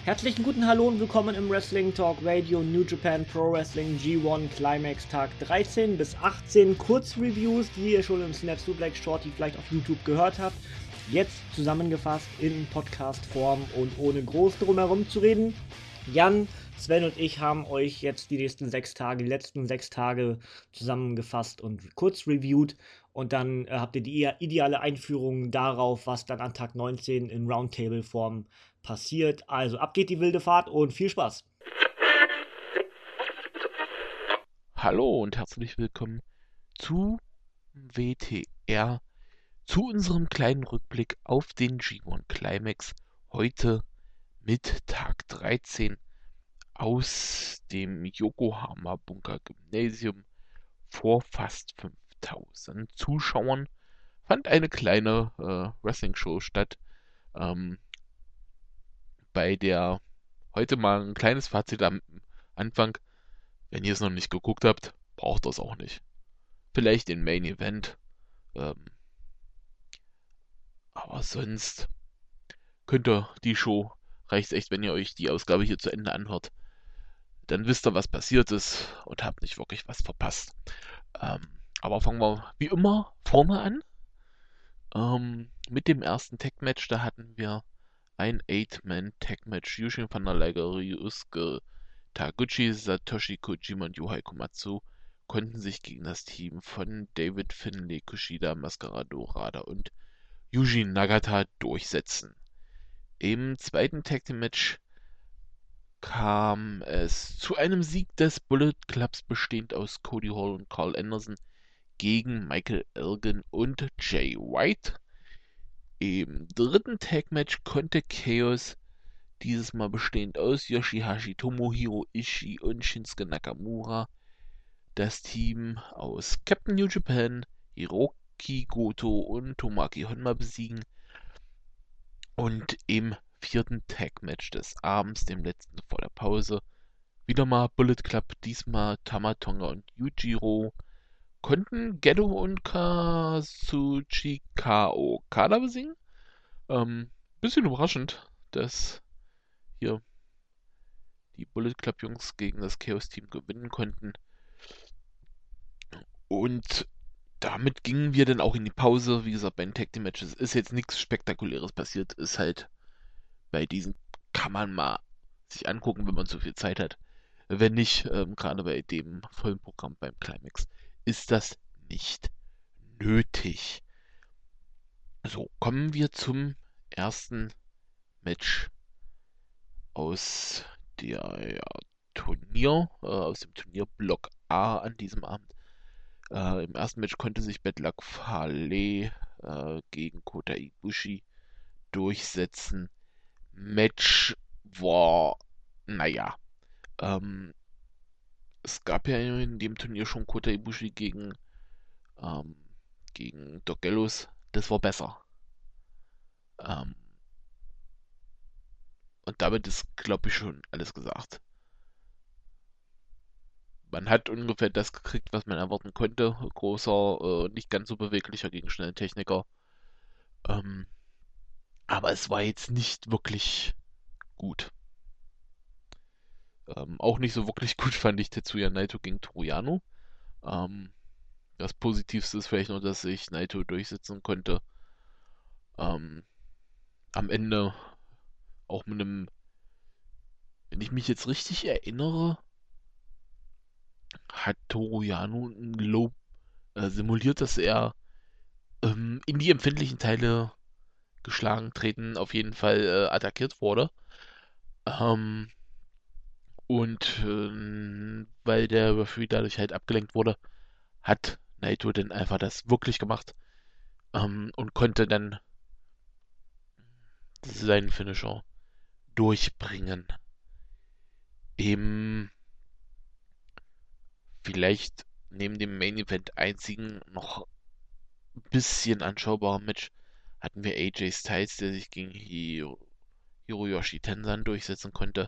Herzlichen guten Hallo und willkommen im Wrestling Talk Radio New Japan Pro Wrestling G1 Climax Tag 13 bis 18 Kurzreviews, die ihr schon im Snap Suplex Shorty vielleicht auf YouTube gehört habt. Jetzt zusammengefasst in Podcast-Form und ohne groß drumherum zu reden. Jan, Sven und ich haben euch jetzt die letzten 6 Tage zusammengefasst und kurz reviewed. Und dann habt ihr die ideale Einführung darauf, was dann an Tag 19 in Roundtable-Form passiert. Also ab geht die wilde Fahrt und viel Spaß. Hallo und herzlich willkommen zu WTR, zu unserem kleinen Rückblick auf den G1 Climax, heute mit Tag 13 aus dem Yokohama Bunker Gymnasium vor fast 5000 Zuschauern. Fand eine kleine Wrestling-Show statt, bei der heute mal ein kleines Fazit am Anfang: Wenn ihr es noch nicht geguckt habt, braucht ihr es auch nicht. Vielleicht den Main Event, ähm, aber sonst könnt ihr die Show, reicht echt, wenn ihr euch die Ausgabe hier zu Ende anhört. Dann wisst ihr, was passiert ist und habt nicht wirklich was verpasst. Ähm, aber fangen wir wie immer vorne an. Mit dem ersten Tag-Match, da hatten wir ein 8-Man-Tag-Match. Yushin van der Liger, Ryusuke Taguchi, Satoshi Kojima und Yohei Komatsu konnten sich gegen das Team von David Finlay, Kushida, Mascarado, Rada und Yuji Nagata durchsetzen. Im zweiten Tag Team Match kam es zu einem Sieg des Bullet Clubs, bestehend aus Cody Hall und Carl Anderson, gegen Michael Elgin und Jay White. Im dritten Tag Match konnte Chaos, dieses Mal bestehend aus Yoshihashi, Tomohiro Ishii und Shinsuke Nakamura, das Team aus Captain New Japan, Hiroki Goto und Tomoaki Honma besiegen. Und im vierten Tag-Match des Abends, dem letzten vor der Pause, wieder mal Bullet Club, diesmal Tamatonga und Yujiro, konnten Gedo und Kazuchika Okada besiegen. Bisschen überraschend, dass hier die Bullet Club Jungs gegen das Chaos Team gewinnen konnten. Und damit gingen wir dann auch in die Pause. Wie gesagt, bei den Tag Team Matches ist jetzt nichts Spektakuläres passiert. Ist halt, bei diesen kann man mal sich angucken, wenn man so viel Zeit hat. Wenn nicht, gerade bei dem vollen Programm beim Climax, ist das nicht nötig. So, kommen wir zum ersten Match aus aus dem Turnierblock A an diesem Abend. Im ersten Match konnte sich Bad Luck Fale gegen Kota Ibushi durchsetzen. Match war, naja, es gab ja in dem Turnier schon Kota Ibushi ähm, gegen Doc Gallows. Das war besser. Ähm, und damit ist, glaube ich, schon alles gesagt. Man hat ungefähr das gekriegt, was man erwarten konnte. Großer, nicht ganz so beweglicher gegen schnellen Techniker. Ähm, aber es war jetzt nicht wirklich gut. Auch nicht so wirklich gut fand ich Tetsuya Naito gegen Toru Yano. Ähm, Das Positivste ist vielleicht nur, dass sich Naito durchsetzen konnte. Ähm, Am Ende auch mit einem, wenn ich mich jetzt richtig erinnere, hat Toru Yano ein Lob simuliert, dass er in die empfindlichen Teile geschlagen, treten, auf jeden Fall attackiert wurde. Ähm, und weil der Referee dadurch halt abgelenkt wurde, hat Naito dann einfach das wirklich gemacht und konnte dann seinen Finisher durchbringen. Im vielleicht neben dem Main Event einzigen noch ein bisschen anschaubaren Match hatten wir AJ Styles, der sich gegen Hiroyoshi Tensan durchsetzen konnte.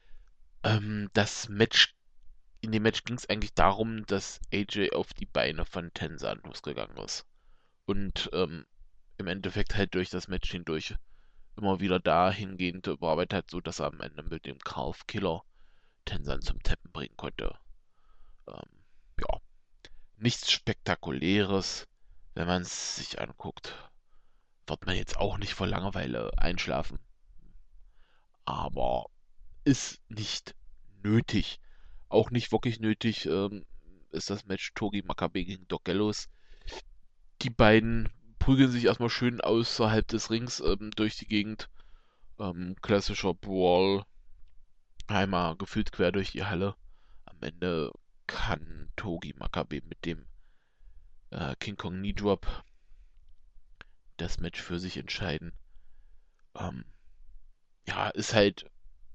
In dem Match ging es eigentlich darum, dass AJ auf die Beine von Tensan losgegangen ist. Und im Endeffekt halt durch das Match hindurch immer wieder dahingehend überarbeitet hat, so dass er am Ende mit dem Calf Killer Tenzan zum Tappen bringen konnte. Ähm, ja, nichts Spektakuläres, wenn man es sich anguckt. Wird man jetzt auch nicht vor Langeweile einschlafen. Aber ist nicht nötig. Auch nicht wirklich nötig ist das Match Togi Makabe gegen Doc Gallows. Die beiden prügeln sich erstmal schön außerhalb des Rings durch die Gegend. Klassischer Brawl. Einmal gefühlt quer durch die Halle. Am Ende kann Togi Makabe mit dem King Kong Knee Drop das Match für sich entscheiden. Ähm, ja, ist halt,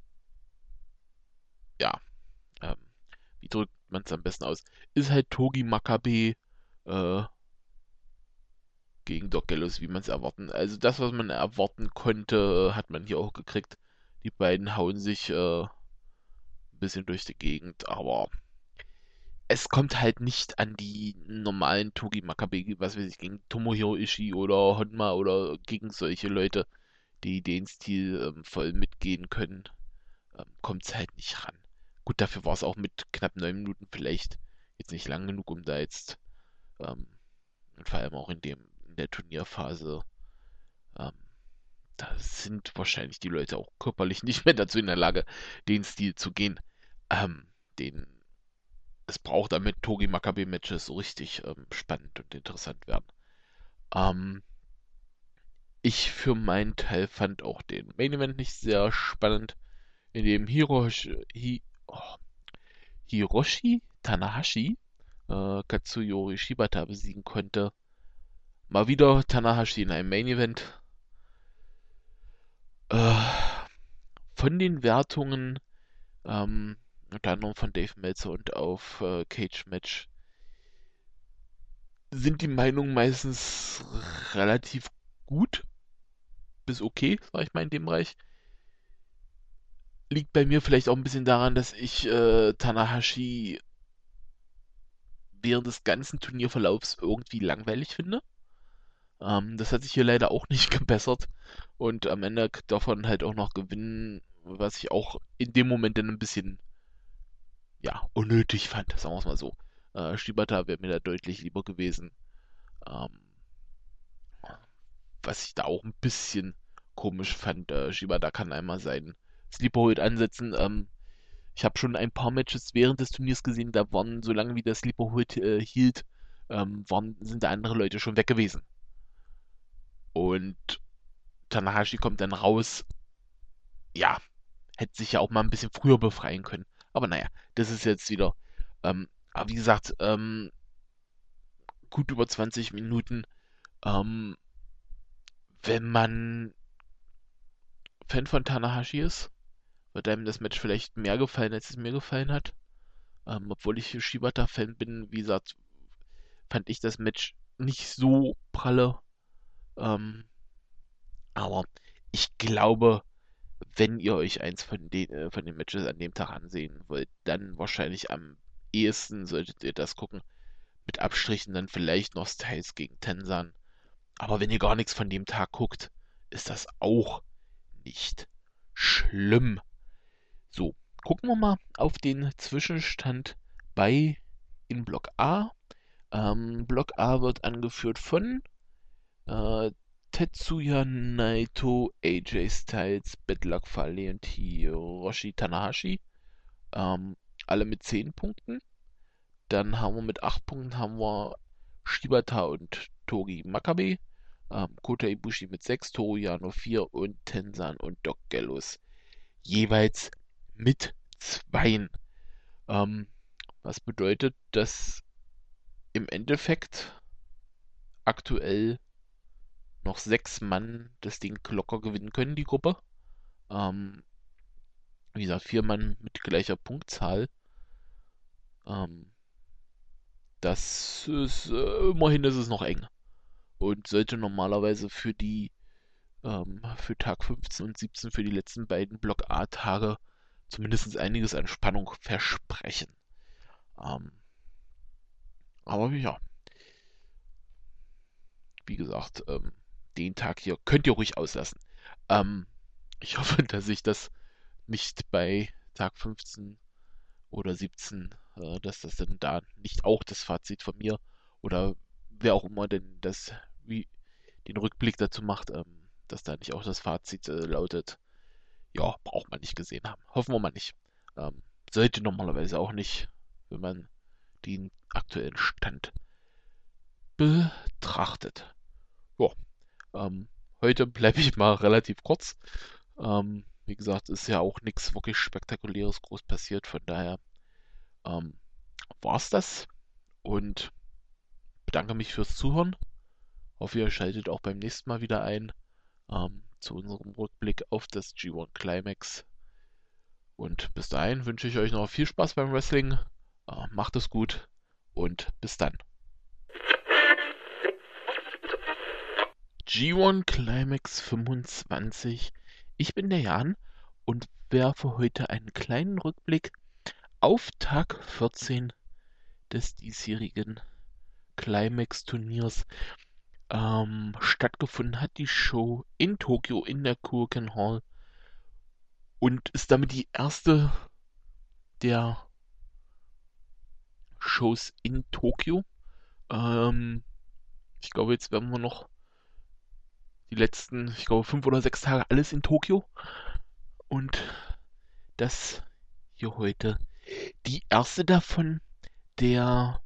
ja, ähm, wie drückt man es am besten aus? Ist halt Togi Makabe äh, gegen Doc Gallows, wie man es erwarten. Also das, was man erwarten konnte, hat man hier auch gekriegt. Die beiden hauen sich ein bisschen durch die Gegend, aber es kommt halt nicht an die normalen Togi Makabe, was weiß ich, gegen Tomohiro Ishii oder Honma oder gegen solche Leute, die den Stil voll mitgehen können, kommt es halt nicht ran. Gut, dafür war es auch mit knapp 9 Minuten vielleicht jetzt nicht lang genug, um da jetzt ähm, und vor allem auch in der Turnierphase, ähm, da sind wahrscheinlich die Leute auch körperlich nicht mehr dazu in der Lage, den Stil zu gehen. Ähm, den Es braucht, damit Togi Makabe Matches so richtig spannend und interessant werden. Ähm, Ich für meinen Teil fand auch den Main Event nicht sehr spannend, in dem Hiroshi Tanahashi Katsuyori Shibata besiegen konnte. Mal wieder Tanahashi in einem Main Event. Äh, von den Wertungen, unter anderem von Dave Meltzer und auf Cage Match, sind die Meinungen meistens relativ gut bis okay, sag ich mal, in dem Bereich. Liegt bei mir vielleicht auch ein bisschen daran, dass ich Tanahashi während des ganzen Turnierverlaufs irgendwie langweilig finde. Das hat sich hier leider auch nicht gebessert. Und am Ende davon halt auch noch gewinnen, was ich auch in dem Moment dann ein bisschen, ja, unnötig fand, sagen wir es mal so. Shibata wäre mir da deutlich lieber gewesen. Ähm, Was ich da auch ein bisschen komisch fand. Shibata kann einmal seinen Sleeper Hold ansetzen. Ich habe schon ein paar Matches während des Turniers gesehen, da waren, solange wie der Sleeper Hold hielt, sind da andere Leute schon weg gewesen. Und Tanahashi kommt dann raus, ja, hätte sich ja auch mal ein bisschen früher befreien können. Aber naja, das ist jetzt wieder, aber wie gesagt, gut über 20 Minuten. Ähm, Wenn man Fan von Tanahashi ist, wird einem das Match vielleicht mehr gefallen, als es mir gefallen hat. Obwohl ich Shibata-Fan bin, wie gesagt, fand ich das Match nicht so pralle. Ähm, aber ich glaube, wenn ihr euch eins von den Matches an dem Tag ansehen wollt, dann wahrscheinlich am ehesten solltet ihr das gucken. Mit Abstrichen dann vielleicht noch Styles gegen Tenzan. Aber wenn ihr gar nichts von dem Tag guckt, ist das auch nicht schlimm. So, gucken wir mal auf den Zwischenstand bei in Block A. Block A wird angeführt von äh, Tetsuya Naito, AJ Styles, Bad Luck Fale und Hiroshi Tanahashi. Alle mit 10 Punkten. Dann haben wir mit 8 Punkten haben wir Shibata und Togi Makabe. Kota Ibushi mit 6, Toru Yano 4 und Tenzan und Doc Gallows jeweils mit 2. Ähm, Was bedeutet, dass im Endeffekt aktuell noch 6 Mann das Ding locker gewinnen können, die Gruppe. Ähm, Wie gesagt, 4 Mann mit gleicher Punktzahl. Ähm, Das ist, immerhin ist es noch eng. Und sollte normalerweise für Tag 15 und 17 für die letzten beiden Block A-Tage zumindest einiges an Spannung versprechen. Ähm, aber ja, wie gesagt, den Tag hier könnt ihr ruhig auslassen. Ähm, Ich hoffe, dass ich das nicht bei Tag 15 oder 17, dass das dann da nicht auch das Fazit von mir oder wer auch immer denn wie den Rückblick dazu macht, dass da nicht auch das Fazit lautet, ja, braucht man nicht gesehen haben. Hoffen wir mal nicht. Ähm, Sollte normalerweise auch nicht, wenn man den aktuellen Stand betrachtet. Ja, heute bleibe ich mal relativ kurz. Wie gesagt, ist ja auch nichts wirklich Spektakuläres groß passiert, von daher ähm, war's das und bedanke mich fürs Zuhören. Hoffe, ihr schaltet auch beim nächsten Mal wieder ein zu unserem Rückblick auf das G1 Climax. Und bis dahin wünsche ich euch noch viel Spaß beim Wrestling. Macht es gut und bis dann. G1 Climax 25. Ich bin der Jan und werfe heute einen kleinen Rückblick auf Tag 14 des diesjährigen Climax-Turniers. Stattgefunden hat die Show in Tokio in der Korakuen Hall und ist damit die erste der Shows in Tokio. Ähm, Ich glaube, jetzt werden wir noch die letzten, ich glaube, 5 oder 6 Tage alles in Tokio. Und das hier heute die erste davon, der,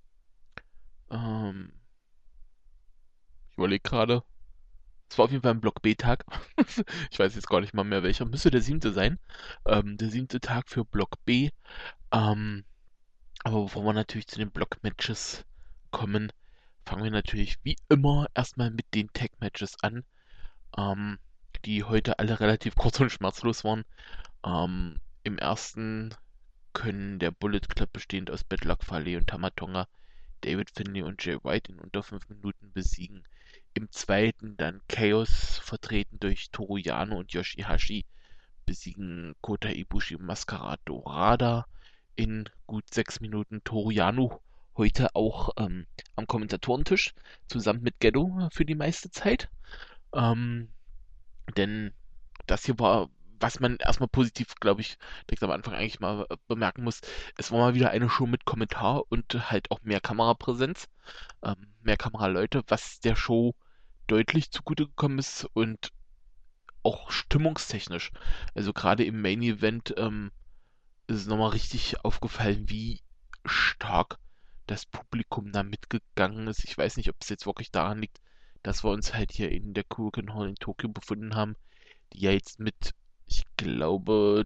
ähm, ich überlege gerade, es war auf jeden Fall ein Block B-Tag. Ich weiß jetzt gar nicht mal mehr welcher. Müsste der 7. sein. Der 7. Tag für Block B. Ähm, aber bevor wir natürlich zu den Block-Matches kommen, fangen wir natürlich wie immer erstmal mit den Tag-Matches an, ähm, die heute alle relativ kurz und schmerzlos waren. Im ersten können der Bullet Club bestehend aus Bad Luck Fale und Tamatonga David Finlay und Jay White in unter 5 Minuten besiegen. Im zweiten dann Chaos, vertreten durch Toru Yano und Yoshihashi, besiegen Kota Ibushi und Mascara Dorada in gut 6 Minuten. Toru Yano heute auch am Kommentatorentisch, zusammen mit Gedo für die meiste Zeit. Ähm, Denn das hier war, was man erstmal positiv, glaube ich, direkt am Anfang eigentlich mal bemerken muss. Es war mal wieder eine Show mit Kommentar und halt auch mehr Kamerapräsenz, mehr Kameraleute, was der Show deutlich zugute gekommen ist und auch stimmungstechnisch. Also gerade im Main Event ist es nochmal richtig aufgefallen, wie stark das Publikum da mitgegangen ist. Ich weiß nicht, ob es jetzt wirklich daran liegt, dass wir uns halt hier in der Korakuen Hall in Tokio befunden haben, die ja jetzt mit, ich glaube,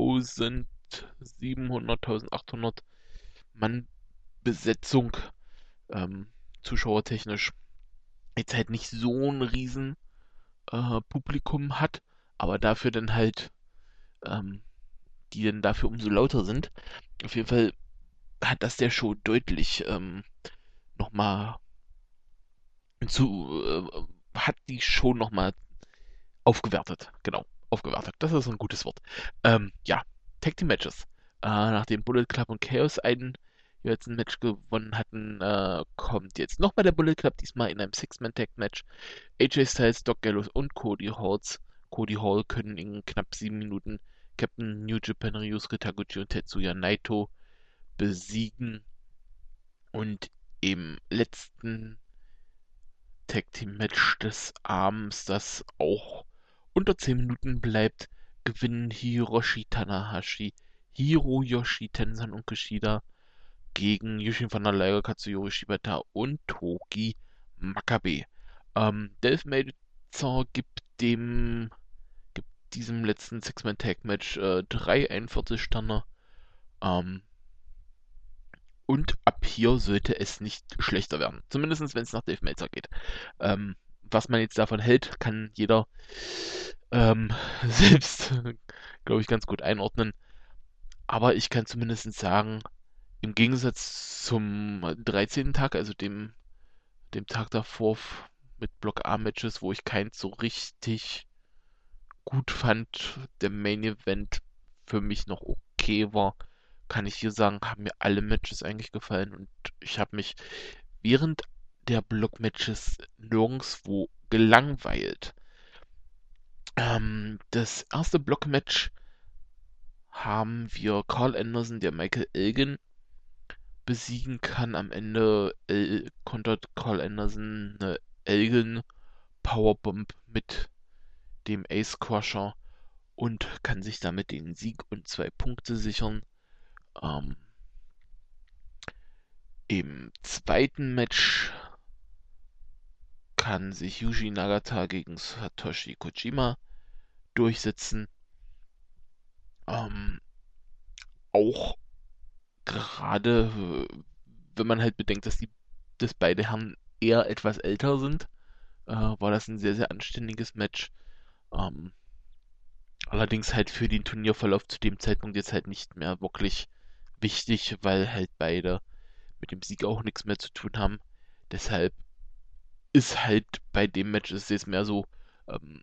1700, 1800 Mann Besetzung, zuschauertechnisch, jetzt halt nicht so ein riesen Publikum hat, aber dafür dann halt, ähm, die dann dafür umso lauter sind. Auf jeden Fall hat das der Show deutlich nochmal hat die Show nochmal aufgewertet. Genau, aufgewertet. Das ist ein gutes Wort. Ja, Tag Team Matches. Nachdem Bullet Club und Chaos jetzt ein Match gewonnen hatten, kommt jetzt nochmal der Bullet Club, diesmal in einem Six-Man-Tag-Match. AJ Styles, Doc Gallows und Cody Hall können in knapp 7 Minuten Captain New Japan Ryusuke Taguchi und Tetsuya Naito besiegen. Und im letzten Tag Team Match des Abends, das auch unter 10 Minuten bleibt, gewinnen Hiroshi Tanahashi, Hiroyoshi Tenzan und Kushida gegen Yushin van der Liger, Katsuyori Shibata und Togi Makabe. Delph Meltzer gibt diesem letzten Six-Man-Tag-Match 3 1/4 Sterne. Ähm, und ab hier sollte es nicht schlechter werden. Zumindest wenn es nach Dave Meltzer geht. Was man jetzt davon hält, kann jeder ähm, selbst, glaube ich, ganz gut einordnen. Aber ich kann zumindest sagen, im Gegensatz zum 13. Tag, also dem Tag davor mit Block A-Matches, wo ich keins so richtig gut fand, der Main Event für mich noch okay war, kann ich hier sagen, haben mir alle Matches eigentlich gefallen und ich habe mich während der Block-Matches nirgendwo gelangweilt. Das erste Blockmatch haben wir Carl Anderson, der Michael Elgin besiegen kann. Am Ende kontert Carl Anderson eine Elgin Powerbomb mit dem Ace Crusher und kann sich damit den Sieg und 2 Punkte sichern. Ähm, Im zweiten Match kann sich Yuji Nagata gegen Satoshi Kojima durchsetzen. Auch gerade, wenn man halt bedenkt, dass beide Herren eher etwas älter sind, war das ein sehr, sehr anständiges Match. Ähm, Allerdings halt für den Turnierverlauf zu dem Zeitpunkt jetzt halt nicht mehr wirklich wichtig, weil halt beide mit dem Sieg auch nichts mehr zu tun haben. Deshalb ist halt bei dem Match ist jetzt mehr so, ähm,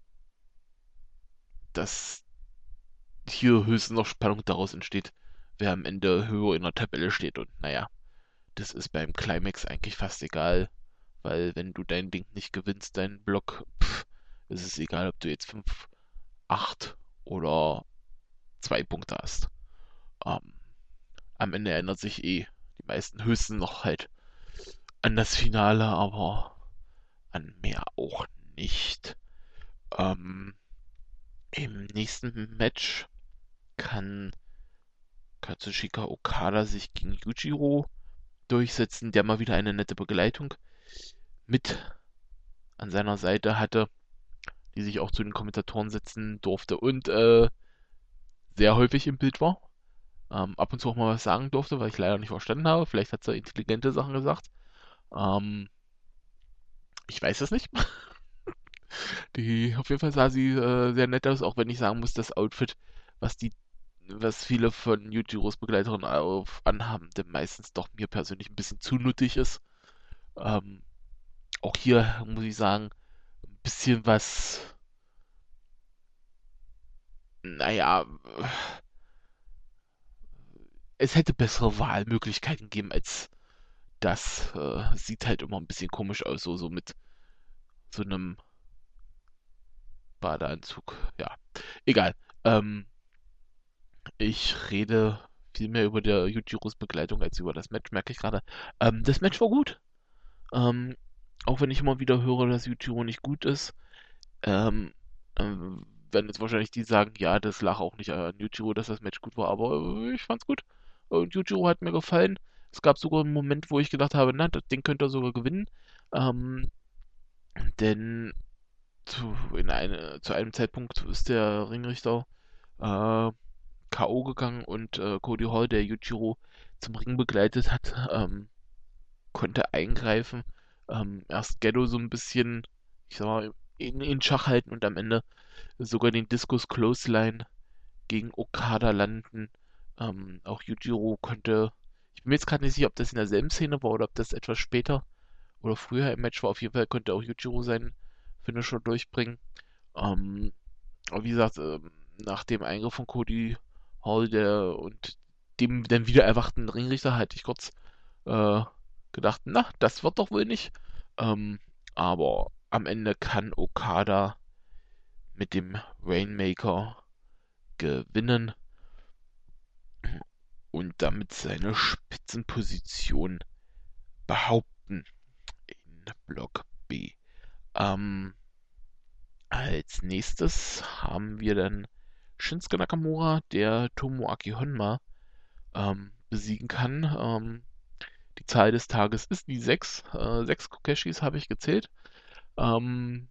dass hier höchstens noch Spannung daraus entsteht, wer am Ende höher in der Tabelle steht. Und naja, das ist beim Climax eigentlich fast egal, weil wenn du dein Ding nicht gewinnst, deinen Block, ist es egal, ob du jetzt 5, 8 oder 2 Punkte hast. Ähm, Am Ende ändert sich die meisten höchstens noch halt an das Finale, aber an mehr auch nicht. Ähm, Im nächsten Match kann Katsushika Okada sich gegen Yujiro durchsetzen, der mal wieder eine nette Begleitung mit an seiner Seite hatte, die sich auch zu den Kommentatoren setzen durfte und sehr häufig im Bild war. Ab und zu auch mal was sagen durfte, weil ich leider nicht verstanden habe. Vielleicht hat sie intelligente Sachen gesagt. Ähm, Ich weiß es nicht. Auf jeden Fall sah sie sehr nett aus, auch wenn ich sagen muss, das Outfit, was was viele von Yujiros Begleiterinnen anhaben, denn meistens doch mir persönlich ein bisschen zu nuttig ist. Ähm, Auch hier muss ich sagen, ein bisschen was, naja, es hätte bessere Wahlmöglichkeiten gegeben als das. Sieht halt immer ein bisschen komisch aus, so mit so einem Badeanzug. Ja, egal. Ähm, Ich rede viel mehr über der Yujiros Begleitung als über das Match, merke ich gerade. Das Match war gut. Ähm, Auch wenn ich immer wieder höre, dass Yujiro nicht gut ist. Ähm, Werden jetzt wahrscheinlich die sagen, ja, das lag auch nicht an Yujiro, dass das Match gut war, aber ich fand's gut. Und Yujiro hat mir gefallen. Es gab sogar einen Moment, wo ich gedacht habe, na, das Ding könnte er sogar gewinnen. Ähm, denn zu einem Zeitpunkt ist der Ringrichter äh, K.O. gegangen und Cody Hall, der Yujiro zum Ring begleitet hat, konnte eingreifen. Erst Gedo so ein bisschen, ich sag mal, in Schach halten und am Ende sogar den Discus Clothesline gegen Okada landen. Auch Yujiro konnte, ich bin mir jetzt gerade nicht sicher, ob das in derselben Szene war oder ob das etwas später oder früher im Match war. Auf jeden Fall konnte auch Yujiro seinen Finisher durchbringen. Ähm, aber wie gesagt, nach dem Eingriff von Cody Hall und dem dann wieder erwachten Ringrichter hatte ich kurz äh, gedacht, na, das wird doch wohl nicht. Ähm, aber am Ende kann Okada mit dem Rainmaker gewinnen und damit seine Spitzenposition behaupten in Block B. Ähm, Als nächstes haben wir dann Shinsuke Nakamura, der Tomoaki Honma besiegen kann. Die Zahl des Tages ist die 6. 6 Kokeshis habe ich gezählt. Ähm,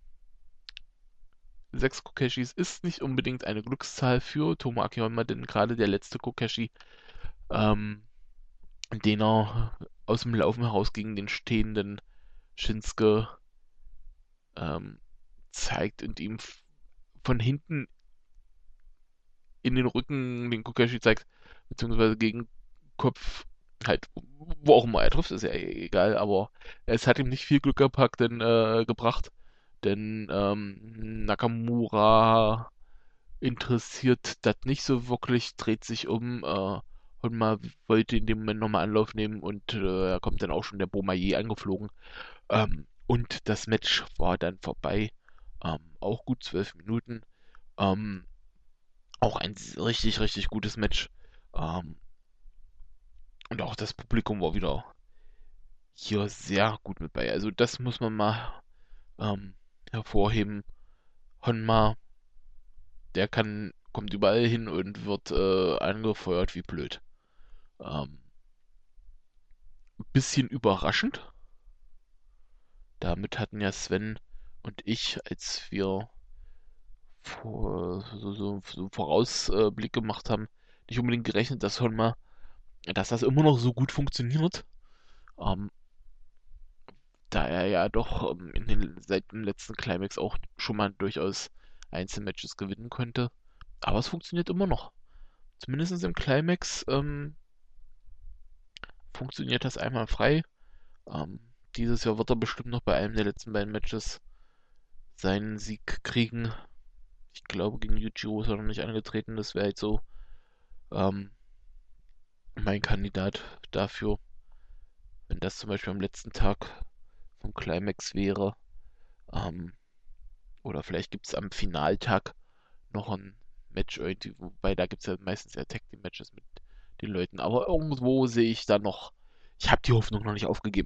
6 Kokeshis ist nicht unbedingt eine Glückszahl für Tomoaki Honma, denn gerade der letzte Kokeshi, ähm, den er aus dem Laufen heraus gegen den stehenden Shinsuke ähm, zeigt und ihm von hinten in den Rücken den Kokeshi zeigt, beziehungsweise gegen Kopf, halt, wo auch immer er trifft, ist ja egal, aber es hat ihm nicht viel Glück gebracht, denn Nakamura interessiert das nicht so wirklich, dreht sich um, Honma wollte in dem Moment nochmal Anlauf nehmen und da kommt dann auch schon der Bomaye angeflogen. Und das Match war dann vorbei. Auch gut 12 Minuten. Ähm, auch ein richtig, richtig gutes Match. Ähm, und auch das Publikum war wieder hier sehr gut mit bei. Also das muss man mal ähm, hervorheben. Honma, kommt überall hin und wird angefeuert wie blöd. Ähm, bisschen überraschend. Damit hatten ja Sven und ich, als wir so Vorausblick gemacht haben, nicht unbedingt gerechnet, dass das immer noch so gut funktioniert. Ähm, da er ja doch seit dem letzten Climax auch schon mal durchaus Einzelmatches gewinnen konnte. Aber es funktioniert immer noch. Zumindest im Climax funktioniert das einmal frei. Ähm, dieses Jahr wird er bestimmt noch bei einem der letzten beiden Matches seinen Sieg kriegen. Ich glaube, gegen Yujiro ist er noch nicht angetreten. Das wäre halt so ähm, mein Kandidat dafür. Wenn das zum Beispiel am letzten Tag vom Climax wäre. Ähm, oder vielleicht gibt es am Finaltag noch ein Match irgendwie, wobei da gibt es ja meistens ja Tag Team Matches mit den Leuten. Aber irgendwo sehe ich da noch, ich habe die Hoffnung noch nicht aufgegeben.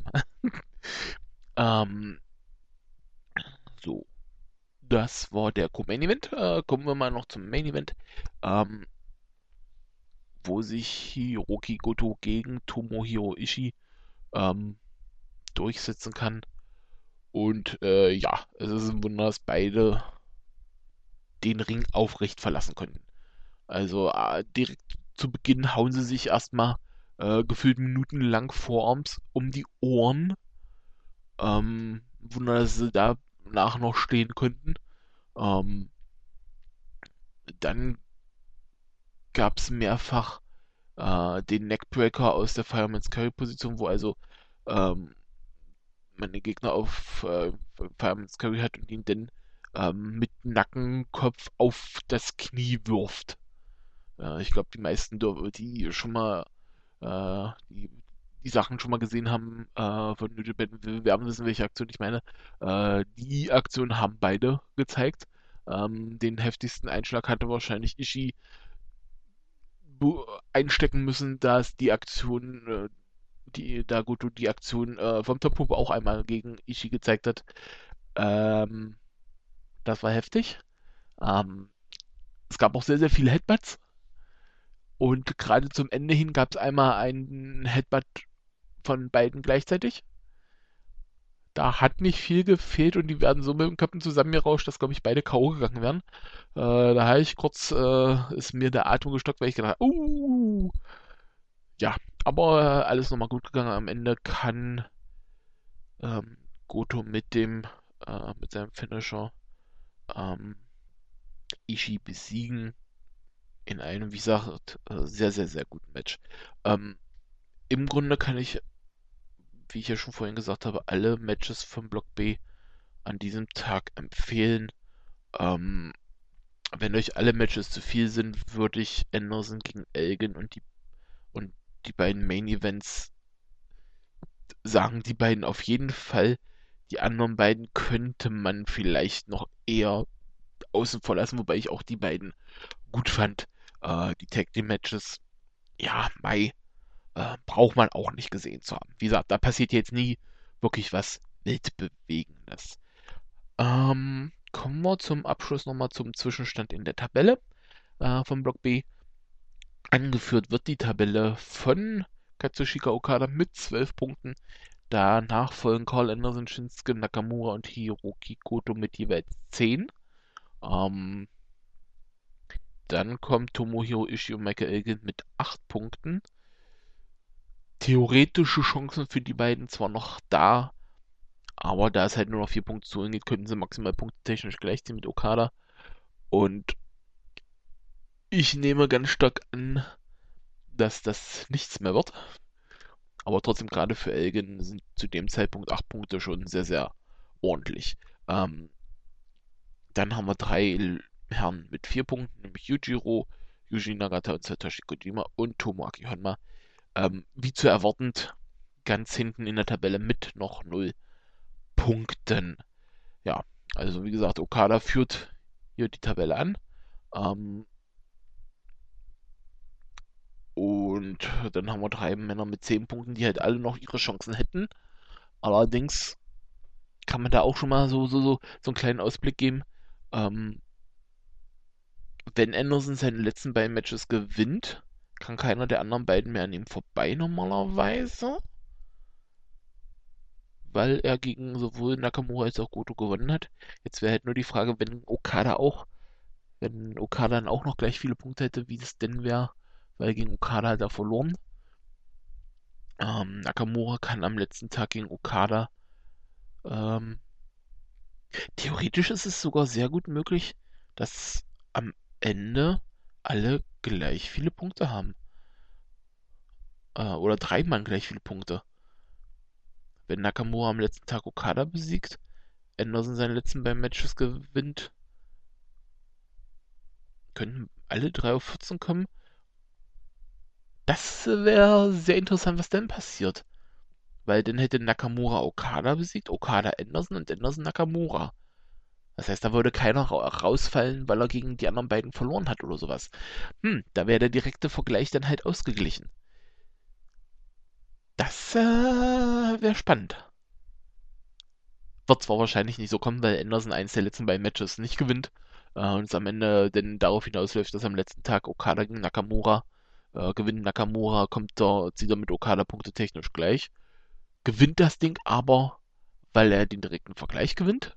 ähm, so, das war der Co-Main Event. Kommen wir mal noch zum Main Event, ähm, wo sich Hiroki Goto gegen Tomohiro Ishii ähm, durchsetzen kann. Und ja, es ist ein Wunder, dass beide den Ring aufrecht verlassen konnten. Also direkt zu Beginn hauen sie sich erstmal gefühlt minutenlang Forearms um die Ohren. Wunder, dass sie danach noch stehen konnten. Ähm, dann gab es mehrfach den Neckbreaker aus der Fireman's Carry Position, wo also ähm, man den Gegner auf Fireman's Carry hat und ihn dann mit Nackenkopf auf das Knie wirft. Ich glaube, die meisten, die schon mal die Sachen schon mal gesehen haben von New Japan, werden wissen, welche Aktion ich meine. Die Aktion haben beide gezeigt. Den heftigsten Einschlag hatte wahrscheinlich Ishii einstecken müssen, dass die Aktion, da Goto die Aktion vom Top Rope auch einmal gegen Ishii gezeigt hat. Ähm, das war heftig. Ähm, es gab auch sehr, sehr viele Headbutts. Und gerade zum Ende hin gab es einmal einen Headbutt von beiden gleichzeitig. Da hat nicht viel gefehlt und die werden so mit dem Köpfen zusammengerauscht, dass, glaube ich, beide K.O. gegangen wären. Da habe ich kurz, ist mir der Atem gestockt, weil ich gedacht habe, ja, aber alles nochmal gut gegangen. Am Ende kann Goto mit seinem Finisher ähm, Ishii besiegen in einem, wie gesagt, sehr, sehr, sehr guten Match. Ähm, Im Grunde kann ich, wie ich ja schon vorhin gesagt habe, alle Matches vom Block B an diesem Tag empfehlen. Ähm, wenn euch alle Matches zu viel sind, würde ich Anderson gegen Elgin und die beiden Main Events sagen, die beiden auf jeden Fall. Die anderen beiden könnte man vielleicht noch eher außen vor lassen, wobei ich auch die beiden gut fand. Die Tag Team Matches, ja, braucht man auch nicht gesehen zu haben. Wie gesagt, da passiert jetzt nie wirklich was Weltbewegendes. Kommen wir zum Abschluss nochmal zum Zwischenstand in der Tabelle vom Block B. Angeführt wird die Tabelle von Katsushika Okada mit 12 Punkten. Danach folgen Carl Anderson, Shinsuke Nakamura und Hiroki Goto mit jeweils 10. Ähm, dann kommt Tomohiro Ishii und Michael Elgin mit 8 Punkten. Theoretische Chancen für die beiden zwar noch da, aber da es halt nur noch 4 Punkte zu holen geht, könnten sie maximal punktetechnisch gleichziehen mit Okada. Und ich nehme ganz stark an, dass das nichts mehr wird. Aber trotzdem, gerade für Elgin sind zu dem Zeitpunkt 8 Punkte schon sehr, sehr ordentlich. Ähm, dann haben wir 3 Herren mit 4 Punkten, nämlich Yujiro, Yuji Nagata und Satoshi Kojima und Tomoaki Honma. Wie zu erwartend, ganz hinten in der Tabelle mit noch 0 Punkten. Ja, also wie gesagt, Okada führt hier die Tabelle an. Ähm, und dann haben wir 3 Männer mit 10 Punkten, die halt alle noch ihre Chancen hätten. Allerdings kann man da auch schon mal so einen kleinen Ausblick geben. Ähm, Wenn Anderson seine letzten beiden Matches gewinnt, kann keiner der anderen beiden mehr an ihm vorbei normalerweise, weil er gegen sowohl Nakamura als auch Goto gewonnen hat. Jetzt wäre halt nur die Frage, wenn Okada dann auch noch gleich viele Punkte hätte, wie das denn wäre, weil gegen Okada hat er verloren. Nakamura kann am letzten Tag gegen Okada. Ähm, Theoretisch ist es sogar sehr gut möglich, dass am Ende alle gleich viele Punkte haben. Oder 3 Mann gleich viele Punkte. Wenn Nakamura am letzten Tag Okada besiegt, Anderson seine letzten beiden Matches gewinnt, könnten alle 3 auf 14 kommen. Das wäre sehr interessant, was dann passiert. Weil dann hätte Nakamura Okada besiegt, Okada Anderson und Anderson Nakamura. Das heißt, da würde keiner rausfallen, weil er gegen die anderen beiden verloren hat oder sowas. Da wäre der direkte Vergleich dann halt ausgeglichen. Das wäre spannend. Wird zwar wahrscheinlich nicht so kommen, weil Anderson eins der letzten beiden Matches nicht gewinnt. Und es am Ende dann darauf hinausläuft, dass am letzten Tag Okada gegen Nakamura gewinnt. Nakamura zieht er mit Okada Punkte technisch gleich. Gewinnt das Ding aber, weil er den direkten Vergleich gewinnt.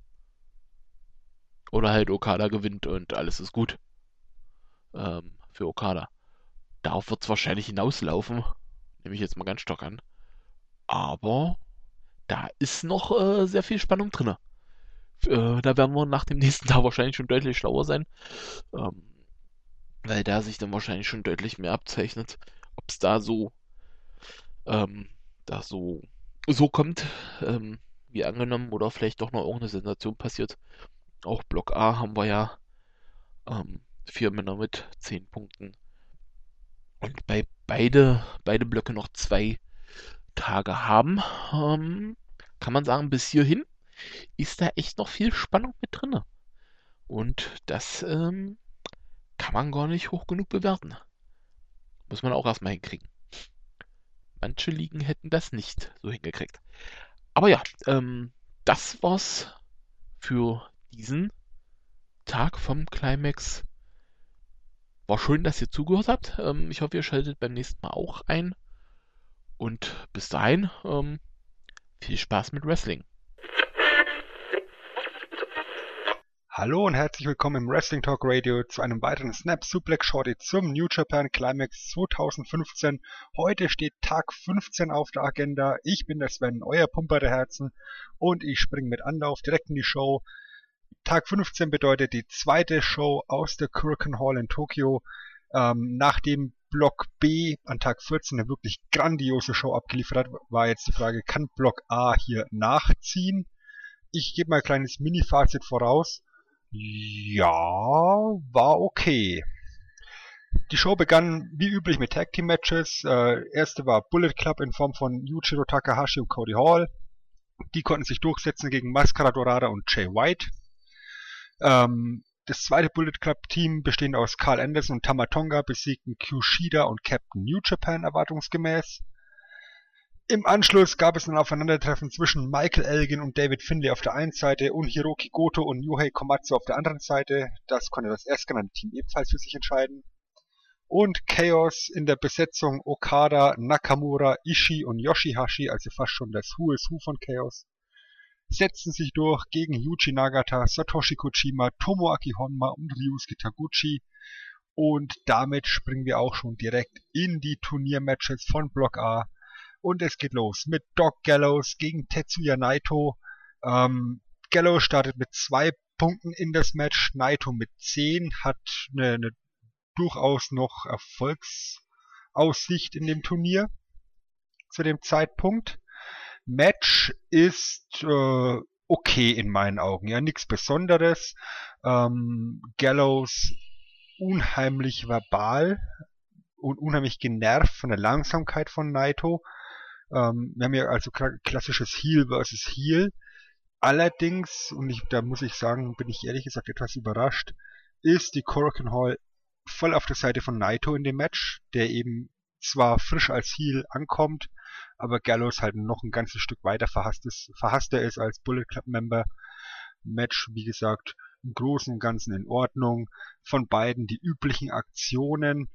Oder halt Okada gewinnt und alles ist gut für Okada. Darauf wird es wahrscheinlich hinauslaufen. Nehme ich jetzt mal ganz stark an. Aber da ist noch sehr viel Spannung drin. Da werden wir nach dem nächsten Tag wahrscheinlich schon deutlich schlauer sein. Ähm, Weil da sich dann wahrscheinlich schon deutlich mehr abzeichnet, ob es ähm, da so kommt, wie angenommen, oder vielleicht doch noch irgendeine Sensation passiert. Auch Block A haben wir ja 4 Männer mit 10 Punkten. Und bei beide Blöcke noch 2 Tage haben, kann man sagen, bis hierhin ist da echt noch viel Spannung mit drin. Und das kann man gar nicht hoch genug bewerten. Muss man auch erstmal hinkriegen. Manche Ligen hätten das nicht so hingekriegt. Aber ja, das war's für diesen Tag vom Climax. War schön, dass ihr zugehört habt. Ich hoffe, ihr schaltet beim nächsten Mal auch ein. Und bis dahin, viel Spaß mit Wrestling. Hallo und herzlich willkommen im Wrestling Talk Radio zu einem weiteren Snap Suplex Shorty zum New Japan Climax 2015. Heute steht Tag 15 auf der Agenda. Ich bin der Sven, euer Pumper der Herzen, und ich springe mit Anlauf direkt in die Show. Tag 15 bedeutet die zweite Show aus der Korakuen Hall in Tokio. Nachdem Block B an Tag 14 eine wirklich grandiose Show abgeliefert hat, war jetzt die Frage, kann Block A hier nachziehen? Ich gebe mal ein kleines Mini-Fazit voraus. Ja, war okay. Die Show begann wie üblich mit Tag Team Matches. Erste war Bullet Club in Form von Yujiro Takahashi und Cody Hall. Die konnten sich durchsetzen gegen Mascara Dorada und Jay White. Das zweite Bullet Club Team, bestehend aus Carl Anderson und Tamatonga, besiegten Kushida und Captain New Japan erwartungsgemäß. Im Anschluss gab es ein Aufeinandertreffen zwischen Michael Elgin und David Finlay auf der einen Seite und Hiroki Goto und Yuhei Komatsu auf der anderen Seite. Das konnte das erstgenannte Team ebenfalls für sich entscheiden. Und Chaos in der Besetzung Okada, Nakamura, Ishii und Yoshihashi, also fast schon das Who is Who von Chaos, setzten sich durch gegen Yuji Nagata, Satoshi Kojima, Tomoaki Honma und Ryusuke Taguchi. Und damit springen wir auch schon direkt in die Turniermatches von Block A. Und es geht los mit Doc Gallows gegen Tetsuya Naito. Gallows startet mit 2 Punkten in das Match, Naito mit 10, hat eine durchaus noch Erfolgsaussicht in dem Turnier zu dem Zeitpunkt. Match ist okay in meinen Augen, ja, nichts Besonderes. Gallows unheimlich verbal und unheimlich genervt von der Langsamkeit von Naito. Wir haben ja also klassisches Heel versus Heel. Allerdings, und da muss ich sagen, bin ich ehrlich gesagt etwas überrascht, ist die Korakuen Hall voll auf der Seite von Naito in dem Match, der eben zwar frisch als Heel ankommt, aber Gallows halt noch ein ganzes Stück weiter verhasster ist als Bullet Club Member. Match, wie gesagt, im Großen und Ganzen in Ordnung. Von beiden die üblichen Aktionen.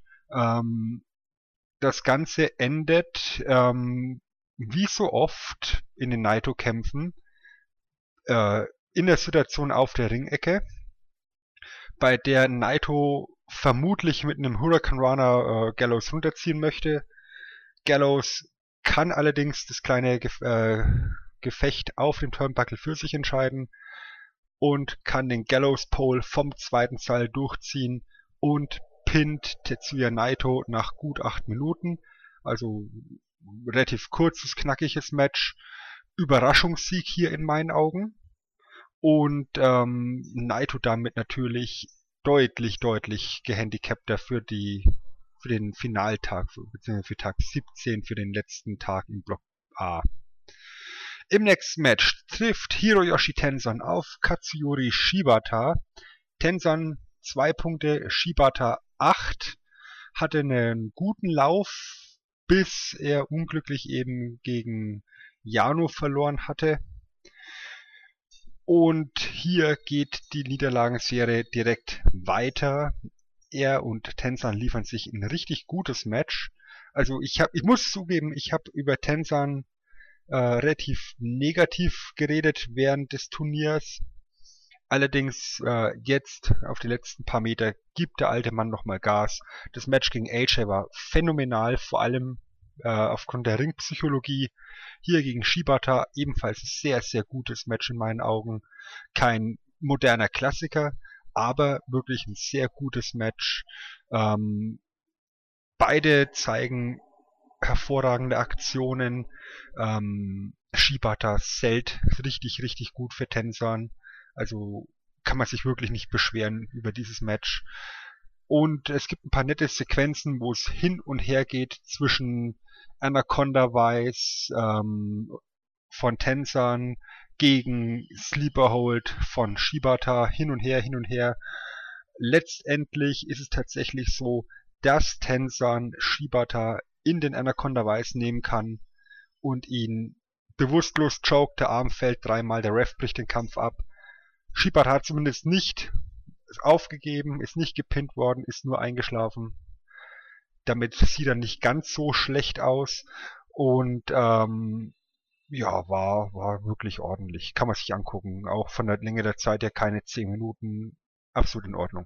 Das Ganze endet, wie so oft in den Naito-Kämpfen, in der Situation auf der Ringecke, bei der Naito vermutlich mit einem Hurricane Runner Gallows runterziehen möchte. Gallows kann allerdings das kleine Gefecht auf dem Turnbuckle für sich entscheiden und kann den Gallows Pole vom zweiten Seil durchziehen und pinnt Tetsuya Naito nach gut 8 Minuten. Also relativ kurzes, knackiges Match. Überraschungssieg hier in meinen Augen. Und Naito damit natürlich deutlich gehandicapter für den Finaltag, beziehungsweise für Tag 17, für den letzten Tag im Block A. Im nächsten Match trifft Hiroyoshi Tenzan auf Katsuyori Shibata. Tenzan 2 Punkte, Shibata 8. Hatte einen guten Lauf, bis er unglücklich eben gegen Yano verloren hatte. Und hier geht die Niederlagenserie direkt weiter. Er und Tenzan liefern sich ein richtig gutes Match. Also ich muss zugeben, ich habe über Tenzan relativ negativ geredet während des Turniers. Allerdings jetzt auf die letzten paar Meter gibt der alte Mann nochmal Gas. Das Match gegen AJ war phänomenal, vor allem aufgrund der Ringpsychologie. Hier gegen Shibata ebenfalls sehr gutes Match in meinen Augen. Kein moderner Klassiker, aber wirklich ein sehr gutes Match. Beide zeigen hervorragende Aktionen. Shibata sellt richtig gut für Tenzan. Also kann man sich wirklich nicht beschweren über dieses Match. Und es gibt ein paar nette Sequenzen, wo es hin und her geht zwischen Anaconda Vice von Tenzan gegen Sleeper Hold von Shibata, hin und her. Letztendlich ist es tatsächlich so, dass Tenzan Shibata in den Anaconda Vice nehmen kann und ihn bewusstlos choked, der Arm fällt 3-mal, der Ref bricht den Kampf ab. Shibata hat zumindest nicht aufgegeben, ist nicht gepinnt worden, ist nur eingeschlafen. Damit sieht er nicht ganz so schlecht aus und ja, war wirklich ordentlich. Kann man sich angucken. Auch von der Länge der Zeit her keine 10 Minuten. Absolut in Ordnung.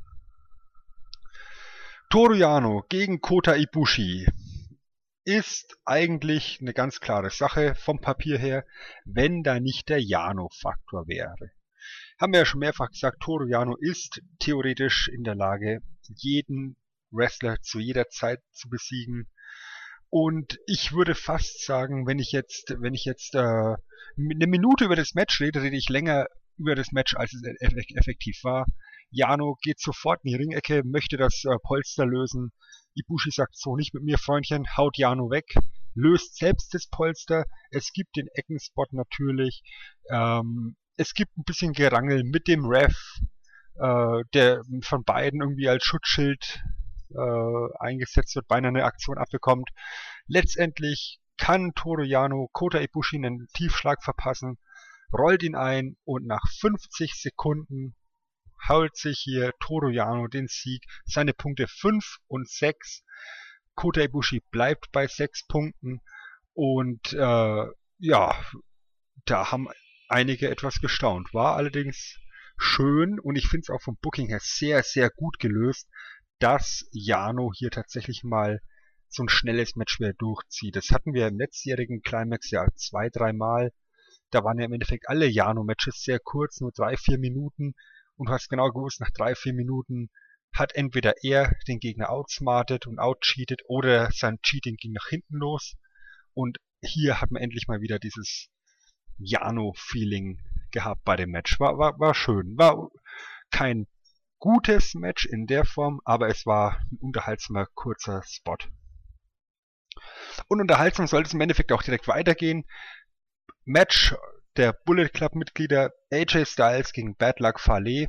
Toru Yano gegen Kota Ibushi ist eigentlich eine ganz klare Sache vom Papier her, wenn da nicht der Yano-Faktor wäre. Haben wir ja schon mehrfach gesagt, Toru Yano ist theoretisch in der Lage, jeden Wrestler zu jeder Zeit zu besiegen. Und ich würde fast sagen, wenn ich jetzt eine Minute über das Match rede ich länger über das Match, als es effektiv war. Yano geht sofort in die Ringecke, möchte das Polster lösen. Ibushi sagt, so nicht mit mir, Freundchen, haut Yano weg, löst selbst das Polster. Es gibt den Eckenspot natürlich. Es gibt ein bisschen Gerangel mit dem Ref, der von beiden irgendwie als Schutzschild eingesetzt wird, beinahe eine Aktion abbekommt. Letztendlich kann Toru Yano Kota Ibushi einen Tiefschlag verpassen, rollt ihn ein und nach 50 Sekunden holt sich hier Toru Yano den Sieg. Seine Punkte 5 und 6. Kota Ibushi bleibt bei 6 Punkten und ja, da haben einige etwas gestaunt. War allerdings schön und ich finde es auch vom Booking her sehr gut gelöst, dass Yano hier tatsächlich mal so ein schnelles Match wieder durchzieht. Das hatten wir im letztjährigen Climax ja 2-3 Mal. Da waren ja im Endeffekt alle Yano-Matches sehr kurz, nur 3-4 Minuten. Und du hast genau gewusst, nach 3-4 Minuten hat entweder er den Gegner outsmartet und outcheatet oder sein Cheating ging nach hinten los. Und hier hat man endlich mal wieder dieses Yano-Feeling gehabt bei dem Match. War schön. War kein gutes Match in der Form, aber es war ein unterhaltsamer, kurzer Spot. Und unterhaltsam sollte es im Endeffekt auch direkt weitergehen. Match der Bullet Club Mitglieder AJ Styles gegen Bad Luck Fale.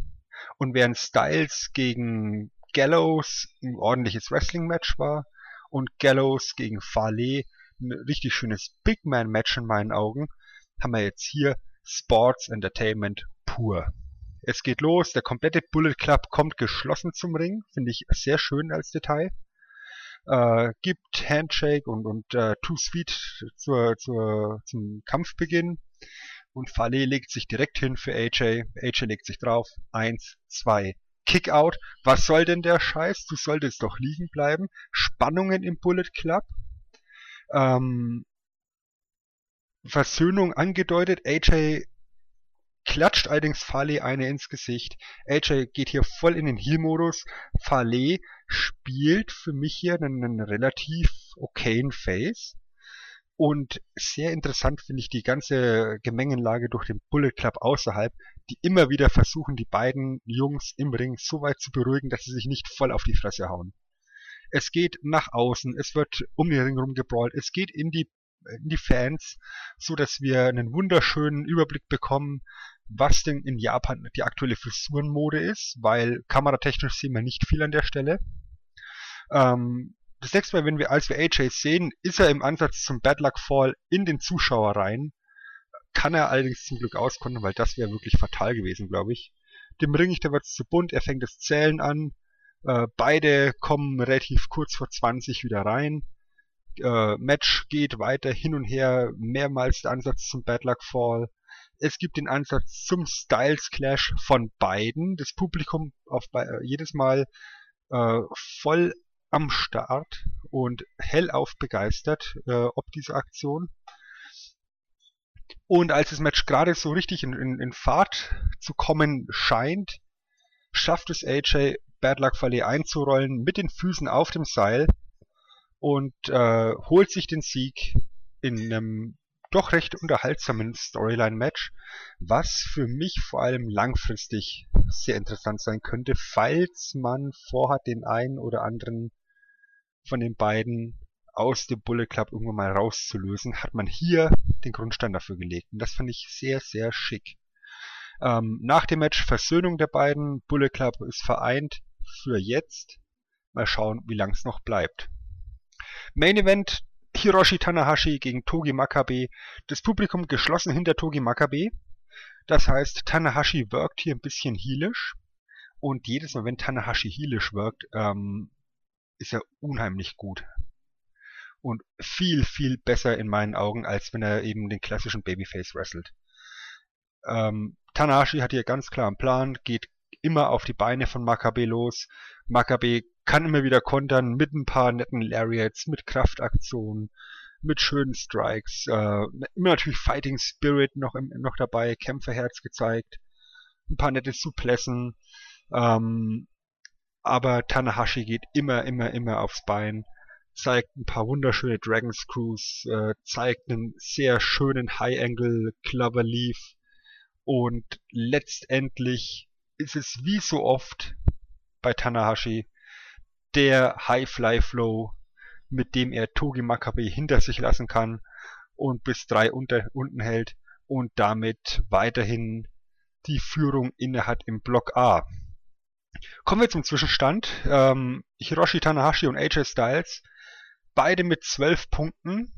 Und während Styles gegen Gallows ein ordentliches Wrestling-Match war und Gallows gegen Fale ein richtig schönes Big-Man-Match in meinen Augen, haben wir jetzt hier Sports Entertainment pur. Es geht los, der komplette Bullet Club kommt geschlossen zum Ring, finde ich sehr schön als Detail. Gibt Handshake und Too Sweet zum Kampfbeginn. Und Fale legt sich direkt hin für AJ. AJ legt sich drauf. 1, 2, Kickout. Was soll denn der Scheiß? Du solltest doch liegen bleiben. Spannungen im Bullet Club. Versöhnung angedeutet. AJ klatscht allerdings Fale eine ins Gesicht. AJ geht hier voll in den Heel-Modus. Fale spielt für mich hier einen relativ okayen Face. Und sehr interessant finde ich die ganze Gemengenlage durch den Bullet Club außerhalb, die immer wieder versuchen, die beiden Jungs im Ring so weit zu beruhigen, dass sie sich nicht voll auf die Fresse hauen. Es geht nach außen, es wird um den Ring rum gebrawlt, es geht in die Fans, so dass wir einen wunderschönen Überblick bekommen, was denn in Japan die aktuelle Frisurenmode ist, weil kameratechnisch sehen wir nicht viel an der Stelle. Das nächste Mal, als wir AJ sehen, ist er im Ansatz zum Bad Luck Fall in den Zuschauer rein. Kann er allerdings zum Glück auskontern, weil das wäre wirklich fatal gewesen, glaube ich. Dem Ringrichter wird es zu bunt, er fängt das Zählen an. Beide kommen relativ kurz vor 20 wieder rein. Match geht weiter hin und her, mehrmals der Ansatz zum Bad Luck Fall. Es gibt den Ansatz zum Styles Clash von beiden. Das Publikum jedes Mal voll am Start und hellauf begeistert ob dieser Aktion. Und als das Match gerade so richtig in Fahrt zu kommen scheint, schafft es AJ, Bad Luck Fale einzurollen mit den Füßen auf dem Seil und holt sich den Sieg in einem doch recht unterhaltsamen Storyline-Match, was für mich vor allem langfristig sehr interessant sein könnte, falls man vorhat, den einen oder anderen von den beiden aus dem Bullet Club irgendwann mal rauszulösen, hat man hier den Grundstein dafür gelegt. Und das fand ich sehr, sehr schick. Nach dem Match Versöhnung der beiden. Bullet Club ist vereint für jetzt. Mal schauen, wie lang es noch bleibt. Main Event Hiroshi Tanahashi gegen Togi Makabe. Das Publikum geschlossen hinter Togi Makabe. Das heißt, Tanahashi wirkt hier ein bisschen heelisch. Und jedes Mal, wenn Tanahashi heelisch wirkt, ist er unheimlich gut. Und viel, viel besser in meinen Augen, als wenn er eben den klassischen Babyface wrestelt. Tanahashi hat hier ganz klar einen Plan, geht immer auf die Beine von Makabe los. Makabe kann immer wieder kontern mit ein paar netten Lariats, mit Kraftaktionen, mit schönen Strikes. Immer natürlich Fighting Spirit noch dabei, Kämpferherz gezeigt, ein paar nette Suplessen. Aber Tanahashi geht immer aufs Bein, zeigt ein paar wunderschöne Dragon Screws, zeigt einen sehr schönen High-Angle Cloverleaf und letztendlich ist es wie so oft bei Tanahashi der High-Fly-Flow, mit dem er Togi Makabe hinter sich lassen kann und bis 3 unten hält und damit weiterhin die Führung innehat im Block A. Kommen wir zum Zwischenstand. Hiroshi Tanahashi und AJ Styles, beide mit 12 Punkten.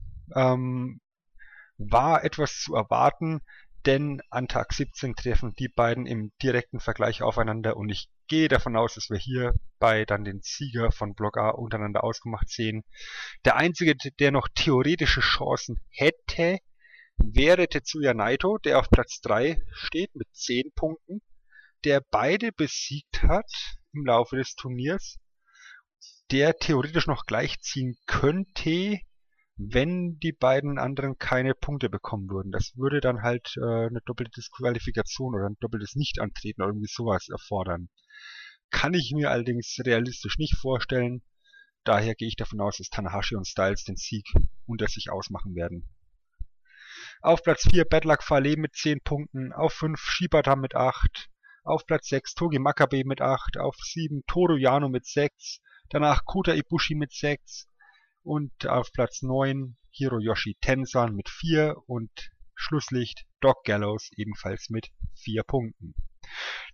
War etwas zu erwarten, denn an Tag 17 treffen die beiden im direkten Vergleich aufeinander und ich gehe davon aus, dass wir hierbei dann den Sieger von Block A untereinander ausgemacht sehen. Der einzige, der noch theoretische Chancen hätte, wäre Tetsuya Naito, der auf Platz 3 steht mit 10 Punkten, der beide besiegt hat im Laufe des Turniers, der theoretisch noch gleichziehen könnte, wenn die beiden anderen keine Punkte bekommen würden. Das würde dann halt eine doppelte Disqualifikation oder ein doppeltes Nichtantreten oder irgendwie sowas erfordern. Kann ich mir allerdings realistisch nicht vorstellen. Daher gehe ich davon aus, dass Tanahashi und Styles den Sieg unter sich ausmachen werden. Auf Platz 4 Bad Luck Fale mit 10 Punkten, auf 5 Shibata mit 8, auf Platz 6 Togi Makabe mit 8, auf 7 Toru Yano mit 6, danach Kota Ibushi mit 6 und auf Platz 9 Hiroyoshi Tenzan mit 4 und Schlusslicht Doc Gallows ebenfalls mit 4 Punkten.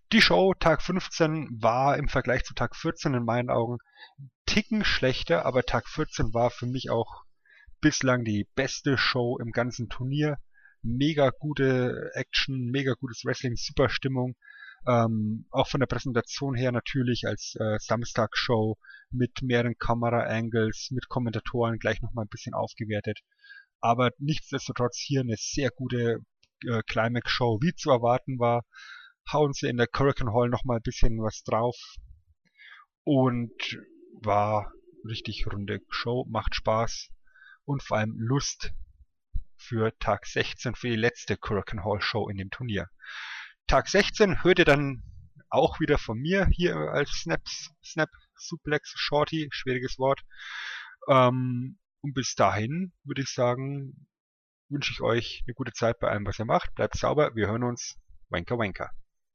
Die Show Tag 15 war im Vergleich zu Tag 14 in meinen Augen Ticken schlechter, aber Tag 14 war für mich auch bislang die beste Show im ganzen Turnier. Mega gute Action, mega gutes Wrestling, super Stimmung. Auch von der Präsentation her natürlich als Samstagsshow mit mehreren Kamera-Angles, mit Kommentatoren gleich nochmal ein bisschen aufgewertet. Aber nichtsdestotrotz hier eine sehr gute Climax-Show, wie zu erwarten war. Hauen sie in der Korakuen Hall nochmal ein bisschen was drauf. Und war richtig runde Show, macht Spaß und vor allem Lust für Tag 16, für die letzte Korakuen Hall Show in dem Turnier. Tag 16 hört ihr dann auch wieder von mir hier als Snap Suplex Shorty, schwieriges Wort. Und bis dahin würde ich sagen, wünsche ich euch eine gute Zeit bei allem, was ihr macht. Bleibt sauber, wir hören uns. Wanker Wanker.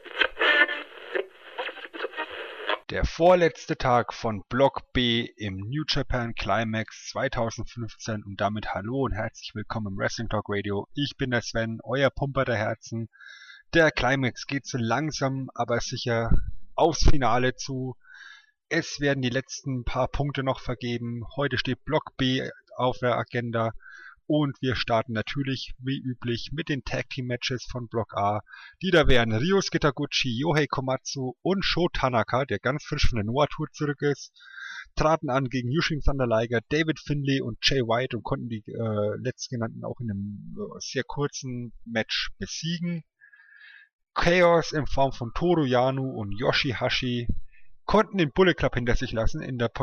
Der vorletzte Tag von Block B im New Japan Climax 2015 und damit hallo und herzlich willkommen im Wrestling Talk Radio. Ich bin der Sven, euer Pumper der Herzen. Der Climax geht so langsam, aber sicher aufs Finale zu. Es werden die letzten paar Punkte noch vergeben. Heute steht Block B auf der Agenda. Und wir starten natürlich, wie üblich, mit den Tag Team Matches von Block A. Die da wären Ryusuke Taguchi, Yohei Komatsu und Sho Tanaka, der ganz frisch von der Noah Tour zurück ist, traten an gegen Yushin Thunder Liger, David Finlay und Jay White und konnten die letztgenannten auch in einem sehr kurzen Match besiegen. Chaos in Form von Toru Yano und Yoshihashi konnten den Bullet Club hinter sich lassen in der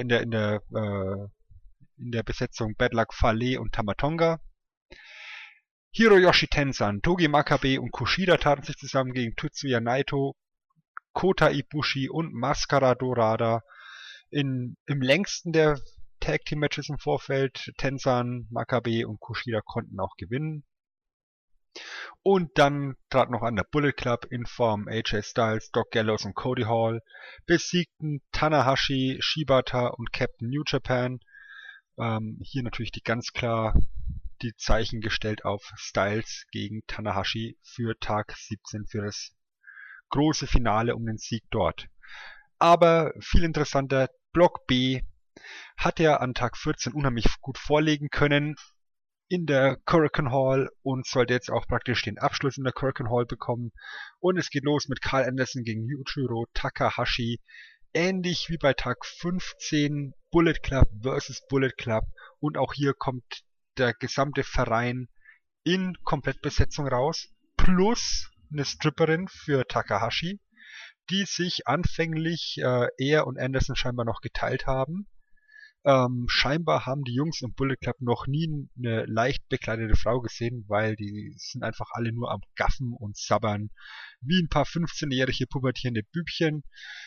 Besetzung Bad Luck Fale und Tamatonga. Hiroyoshi Tenzan, Togi Makabe und Kushida taten sich zusammen gegen Tetsuya Naito, Kota Ibushi und Mascara Dorada. Im längsten der Tag Team Matches im Vorfeld. Tenzan, Makabe und Kushida konnten auch gewinnen. Und dann trat noch an der Bullet Club in Form AJ Styles, Doc Gallows und Cody Hall, besiegten Tanahashi, Shibata und Captain New Japan. Hier natürlich ganz klar die Zeichen gestellt auf Styles gegen Tanahashi für Tag 17, für das große Finale um den Sieg dort. Aber viel interessanter, Block B hat er an Tag 14 unheimlich gut vorlegen können in der Korakuen Hall und sollte jetzt auch praktisch den Abschluss in der Korakuen Hall bekommen. Und es geht los mit Carl Anderson gegen Yujiro Takahashi. Ähnlich wie bei Tag 15 Bullet Club vs. Bullet Club und auch hier kommt der gesamte Verein in Komplettbesetzung raus, plus eine Stripperin für Takahashi, die sich anfänglich er und Anderson scheinbar noch geteilt haben. Scheinbar haben die Jungs im Bullet Club noch nie eine leicht bekleidete Frau gesehen, weil die sind einfach alle nur am Gaffen und Sabbern, wie ein paar 15-jährige pubertierende Bübchen.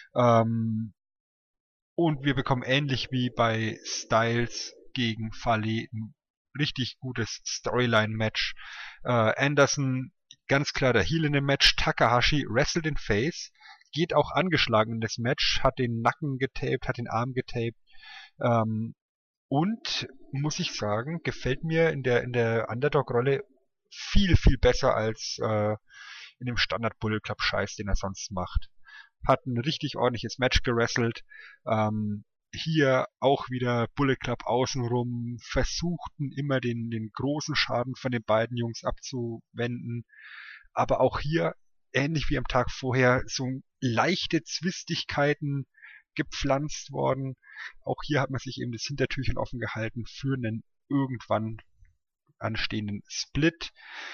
Und wir bekommen ähnlich wie bei Styles gegen Fale ein richtig gutes Storyline-Match. Anderson ganz klar der Heel in dem Match. Takahashi wrestelt den Face, geht auch angeschlagen in das Match, hat den Nacken getaped, hat den Arm getaped. Und muss ich sagen, gefällt mir in der Underdog-Rolle viel, viel besser als in dem Standard Bullet Club Scheiß, den er sonst macht. Hat ein richtig ordentliches Match gewrestelt. Hier auch wieder Bullet Club außenrum, versuchten immer den großen Schaden von den beiden Jungs abzuwenden. Aber auch hier, ähnlich wie am Tag vorher, so leichte Zwistigkeiten gepflanzt worden. Auch hier hat man sich eben das Hintertürchen offen gehalten für einen irgendwann anstehenden Split.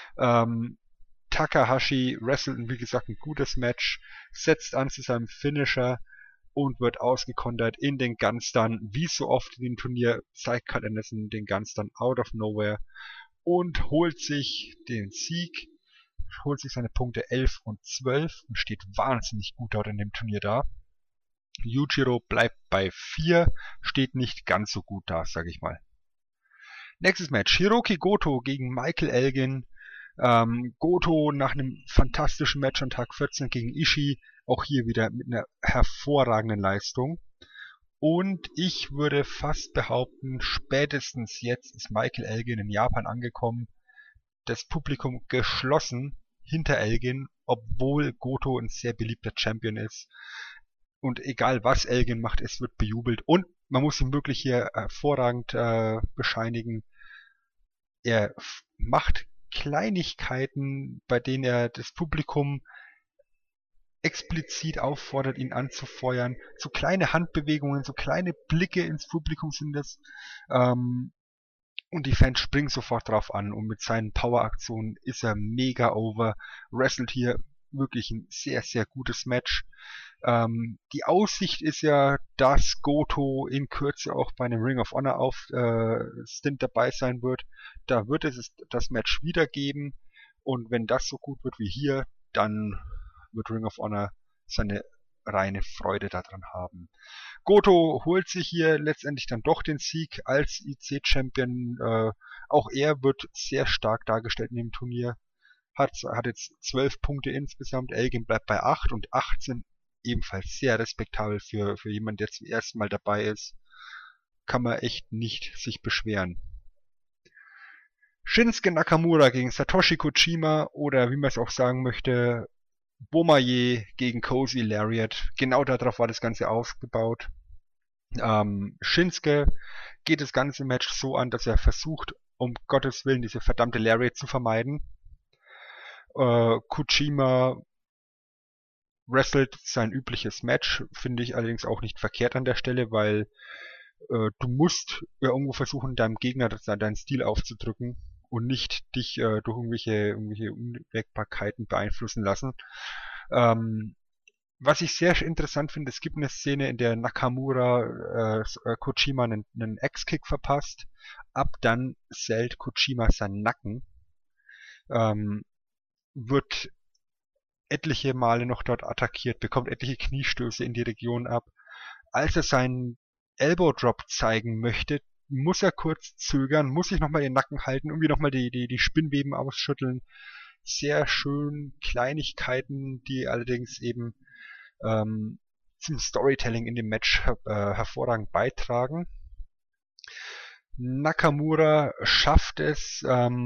Takahashi wrestelt, wie gesagt, ein gutes Match, setzt an zu seinem Finisher und wird ausgekontert in den Gunstun. Wie so oft in dem Turnier zeigt Carl Anderson den Gunstun out of nowhere und holt sich den Sieg, holt sich seine Punkte 11 und 12 und steht wahnsinnig gut dort in dem Turnier da. Yujiro bleibt bei 4, steht nicht ganz so gut da, sage ich mal. Nächstes Match, Hiroki Goto gegen Michael Elgin. Goto nach einem fantastischen Match an Tag 14 gegen Ishii, auch hier wieder mit einer hervorragenden Leistung. Und ich würde fast behaupten, spätestens jetzt ist Michael Elgin in Japan angekommen, das Publikum geschlossen hinter Elgin obwohl Goto ein sehr beliebter Champion ist. Und egal was Elgin macht, es wird bejubelt. Und man muss ihm wirklich hier hervorragend bescheinigen, er macht Kleinigkeiten, bei denen er das Publikum explizit auffordert, ihn anzufeuern. So kleine Handbewegungen, so kleine Blicke ins Publikum sind das. Und die Fans springen sofort drauf an. Und mit seinen Power-Aktionen ist er mega over. Wrestelt hier wirklich ein sehr, sehr gutes Match. Die Aussicht ist ja, dass Goto in Kürze auch bei einem Ring of Honor Stint dabei sein wird. Da wird es das Match wiedergeben. Und wenn das so gut wird wie hier, dann wird Ring of Honor seine reine Freude daran haben. Goto holt sich hier letztendlich dann doch den Sieg als IC-Champion. Auch er wird sehr stark dargestellt in dem Turnier. Hat jetzt 12 Punkte insgesamt. Elgin bleibt bei 8 und 18 ebenfalls sehr respektabel für jemanden, der zum ersten Mal dabei ist. Kann man echt nicht sich beschweren. Shinsuke Nakamura gegen Satoshi Kojima oder wie man es auch sagen möchte, Bomaye gegen Cozy Lariat. Genau darauf war das Ganze aufgebaut. Shinsuke geht das ganze Match so an, dass er versucht, um Gottes Willen diese verdammte Lariat zu vermeiden. Kojima wrestelt sein übliches Match, finde ich allerdings auch nicht verkehrt an der Stelle, weil du musst ja irgendwo versuchen, deinem Gegner deinen Stil aufzudrücken und nicht dich durch irgendwelche Unwägbarkeiten beeinflussen lassen. Was ich sehr interessant finde, es gibt eine Szene, in der Nakamura Kojima einen X-Kick verpasst. Ab dann zählt Kojima seinen Nacken. Wird etliche Male noch dort attackiert, bekommt etliche Kniestöße in die Region ab. Als er seinen Elbow Drop zeigen möchte, muss er kurz zögern, muss sich nochmal den Nacken halten, irgendwie nochmal die Spinnweben ausschütteln. Sehr schön Kleinigkeiten, die allerdings eben zum Storytelling in dem Match hervorragend beitragen. Nakamura schafft es,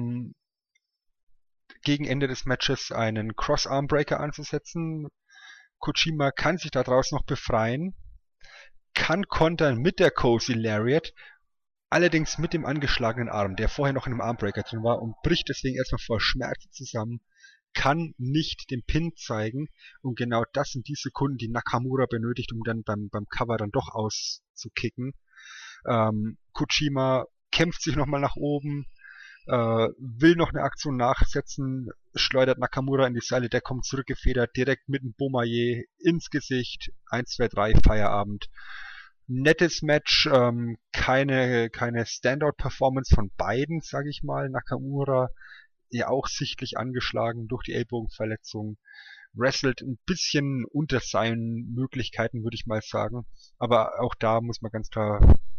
gegen Ende des Matches einen Cross-Arm-Breaker anzusetzen. Kojima kann sich daraus noch befreien, kann kontern mit der Cozy Lariat, allerdings mit dem angeschlagenen Arm, der vorher noch in einem Armbreaker drin war, und bricht deswegen erstmal vor Schmerzen zusammen, kann nicht den Pin zeigen, und genau das sind die Sekunden, die Nakamura benötigt, um dann beim Cover dann doch auszukicken. Kojima kämpft sich nochmal nach oben, will noch eine Aktion nachsetzen, schleudert Nakamura in die Seile, der kommt zurückgefedert, direkt mit dem Bomaye ins Gesicht, 1, 2, 3, Feierabend. Nettes Match, keine Standout-Performance von beiden, sage ich mal. Nakamura ja auch sichtlich angeschlagen durch die Ellbogenverletzung, wrestelt ein bisschen unter seinen Möglichkeiten, würde ich mal sagen. Aber auch da muss man ganz klar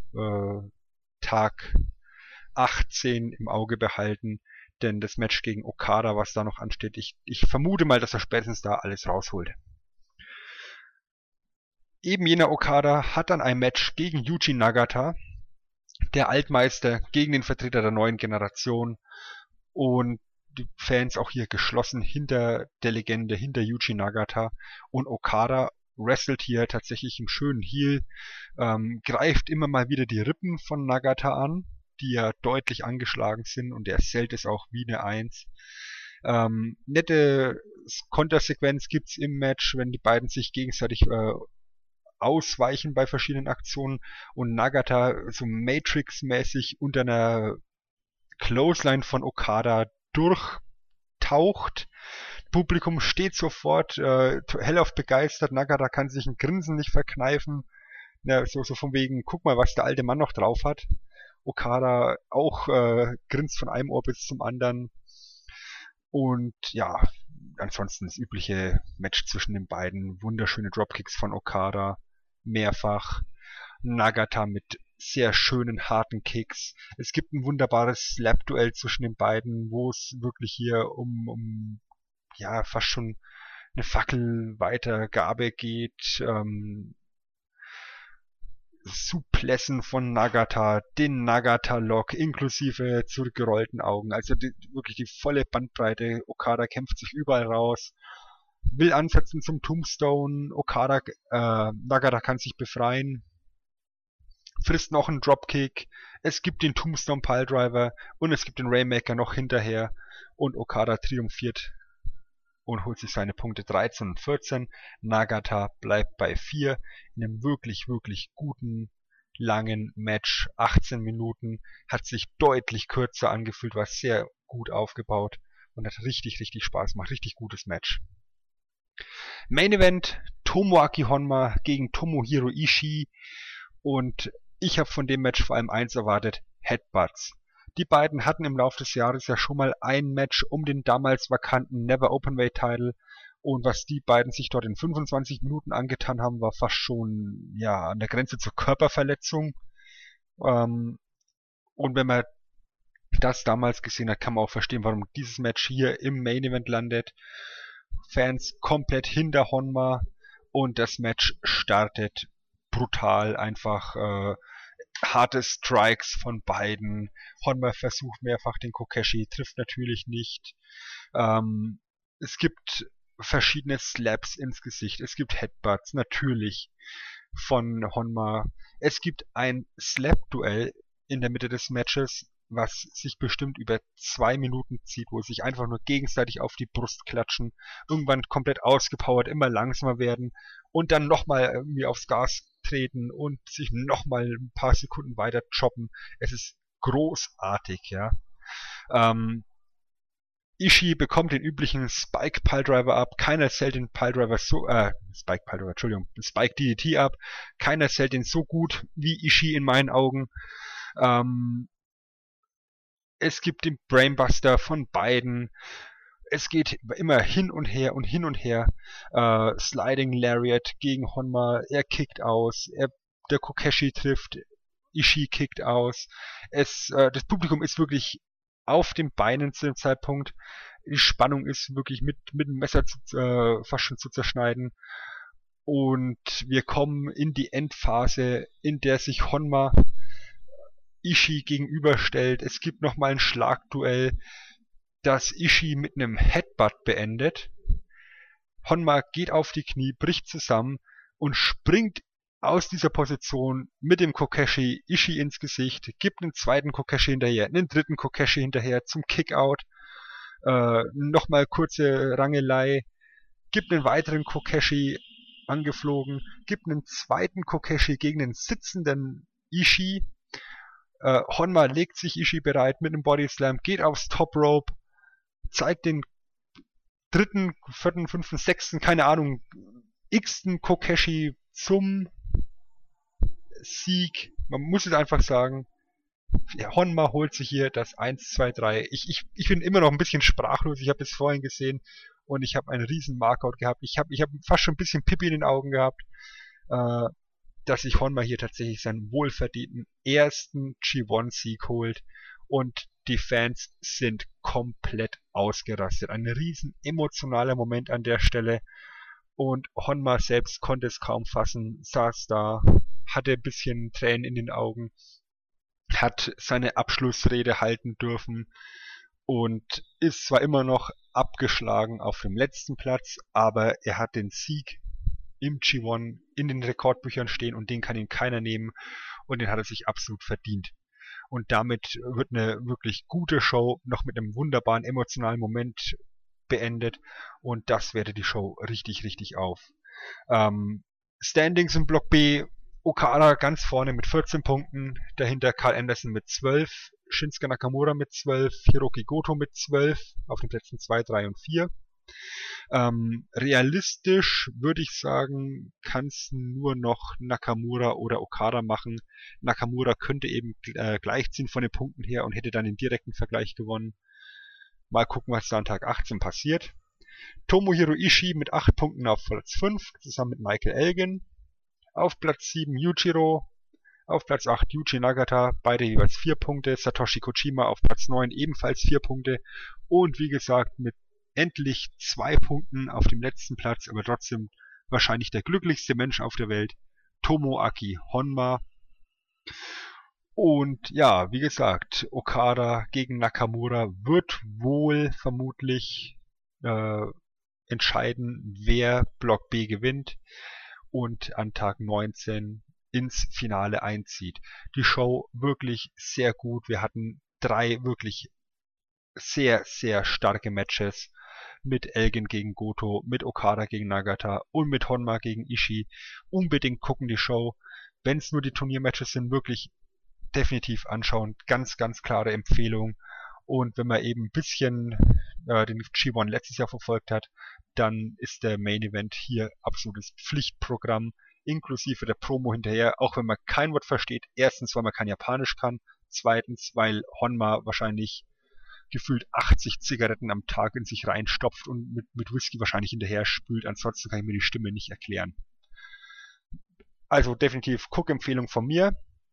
Tag 18 im Auge behalten, denn das Match gegen Okada, was da noch ansteht, ich vermute mal, dass er spätestens da alles rausholt. Eben jener Okada hat dann ein Match gegen Yuji Nagata, der Altmeister, gegen den Vertreter der neuen Generation, und die Fans auch hier geschlossen hinter der Legende, hinter Yuji Nagata, und Okada wrestelt hier tatsächlich im schönen Heel, greift immer mal wieder die Rippen von Nagata an, die ja deutlich angeschlagen sind, und er zählt es auch wie eine 1. Nette Kontersequenz gibt's im Match, wenn die beiden sich gegenseitig ausweichen bei verschiedenen Aktionen und Nagata so Matrix-mäßig unter einer Clothesline von Okada durchtaucht. Publikum steht sofort hellauf begeistert. Nagata kann sich ein Grinsen nicht verkneifen. Ja, so von wegen, guck mal, was der alte Mann noch drauf hat. Okada auch grinst von einem Ohr bis zum anderen. Und ja, ansonsten das übliche Match zwischen den beiden. Wunderschöne Dropkicks von Okada. Mehrfach. Nagata mit sehr schönen, harten Kicks. Es gibt ein wunderbares Slap-Duell zwischen den beiden, wo es wirklich hier um ja, fast schon eine Fackelweitergabe geht. Suplessen von Nagata, den Nagata-Lock inklusive zurückgerollten Augen. Also wirklich die volle Bandbreite. Okada kämpft sich überall raus. will ansetzen zum Tombstone, Nagata kann sich befreien, frisst noch einen Dropkick, es gibt den Tombstone Piledriver und es gibt den Rainmaker noch hinterher und Okada triumphiert und holt sich seine Punkte 13 und 14. Nagata bleibt bei 4 in einem wirklich, wirklich guten, langen Match. 18 Minuten, hat sich deutlich kürzer angefühlt, war sehr gut aufgebaut und hat richtig, richtig Spaß gemacht. Richtig gutes Match. Main Event, Tomoaki Honma gegen Tomohiro Ishii und ich habe von dem Match vor allem eins erwartet, Headbutts. Die beiden hatten im Laufe des Jahres ja schon mal ein Match um den damals vakanten Never Openweight Title und was die beiden sich dort in 25 Minuten angetan haben, war fast schon ja an der Grenze zur Körperverletzung. Und wenn man das damals gesehen hat, kann man auch verstehen, warum dieses Match hier im Main Event landet. Fans komplett hinter Honma und das Match startet brutal, einfach harte Strikes von beiden. Honma versucht mehrfach den Kokeshi, trifft natürlich nicht. Es gibt verschiedene Slaps ins Gesicht. Es gibt Headbutts, natürlich, von Honma. Es gibt ein Slap-Duell in der Mitte des Matches, was sich bestimmt über 2 Minuten zieht, wo sie sich einfach nur gegenseitig auf die Brust klatschen, irgendwann komplett ausgepowert, immer langsamer werden und dann nochmal irgendwie aufs Gas treten und sich nochmal ein paar Sekunden weiter choppen. Es ist großartig, ja. Ishii bekommt den üblichen Spike Piledriver ab. Keiner zählt den Piledriver Spike DDT ab. Keiner zählt den so gut wie Ishii in meinen Augen. Es gibt den Brainbuster von beiden. Es geht immer hin und her und hin und her. Sliding Lariat gegen Honma. Er kickt aus. Der Kokeshi trifft. Ishii kickt aus. Das Publikum ist wirklich auf den Beinen zu dem Zeitpunkt. Die Spannung ist wirklich mit dem Messer fast schon zu zerschneiden. Und wir kommen in die Endphase, in der sich Honma Ishii gegenüberstellt. Es gibt nochmal ein Schlagduell, das Ishii mit einem Headbutt beendet. Honma geht auf die Knie, bricht zusammen und springt aus dieser Position mit dem Kokeshi Ishii ins Gesicht, gibt einen zweiten Kokeshi hinterher, einen dritten Kokeshi hinterher zum Kickout, nochmal kurze Rangelei, gibt einen weiteren Kokeshi angeflogen, gibt einen zweiten Kokeshi gegen den sitzenden Ishii. Honma legt sich Ishii bereit mit einem Bodyslam, geht aufs Top Rope, zeigt den dritten, vierten, fünften, sechsten, keine Ahnung, x-ten Kokeshi zum Sieg. Man muss es einfach sagen, Honma holt sich hier das 1, 2, 3. Ich bin immer noch ein bisschen sprachlos. Ich habe es vorhin gesehen und ich habe einen riesen Markout gehabt. Ich hab fast schon ein bisschen Pipi in den Augen gehabt, dass sich Honma hier tatsächlich seinen wohlverdienten ersten G1-Sieg holt und die Fans sind komplett ausgerastet. Ein riesen emotionaler Moment an der Stelle und Honma selbst konnte es kaum fassen, saß da, hatte ein bisschen Tränen in den Augen, hat seine Abschlussrede halten dürfen und ist zwar immer noch abgeschlagen auf dem letzten Platz, aber er hat den Sieg im G1 in den Rekordbüchern stehen und den kann ihn keiner nehmen und den hat er sich absolut verdient. Und damit wird eine wirklich gute Show noch mit einem wunderbaren emotionalen Moment beendet und das wertet die Show richtig, richtig auf. Standings im Block B, Okada ganz vorne mit 14 Punkten, dahinter Carl Anderson mit 12, Shinsuke Nakamura mit 12, Hiroki Goto mit 12, auf den Plätzen 2, 3 und 4. Realistisch würde ich sagen, kann es nur noch Nakamura oder Okada machen. Nakamura könnte eben gleichziehen von den Punkten her und hätte dann den direkten Vergleich gewonnen. Mal gucken, was da an Tag 18 passiert. Tomohiro Ishii mit 8 Punkten auf Platz 5, zusammen mit Michael Elgin. Auf Platz 7 Yujiro, auf Platz 8 Yuji Nagata, beide jeweils 4 Punkte. Satoshi Kojima auf Platz 9 ebenfalls 4 Punkte. Und wie gesagt, mit endlich 2 Punkten auf dem letzten Platz, aber trotzdem wahrscheinlich der glücklichste Mensch auf der Welt, Tomoaki Honma. Und ja, wie gesagt, Okada gegen Nakamura wird wohl vermutlich entscheiden, wer Block B gewinnt und an Tag 19 ins Finale einzieht. Die Show wirklich sehr gut. Wir hatten 3 wirklich sehr, sehr starke Matches mit Elgin gegen Goto, mit Okada gegen Nagata und mit Honma gegen Ishii. Unbedingt gucken die Show. Wenn es nur die Turniermatches sind, wirklich definitiv anschauen. Ganz, ganz klare Empfehlung. Und wenn man eben ein bisschen den G1 letztes Jahr verfolgt hat, dann ist der Main Event hier absolutes Pflichtprogramm, inklusive der Promo hinterher, auch wenn man kein Wort versteht. Erstens, weil man kein Japanisch kann. Zweitens, weil Honma wahrscheinlich gefühlt 80 Zigaretten am Tag in sich reinstopft und mit Whisky wahrscheinlich hinterher spült. Ansonsten kann ich mir die Stimme nicht erklären. Also definitiv Guck-Empfehlung von mir.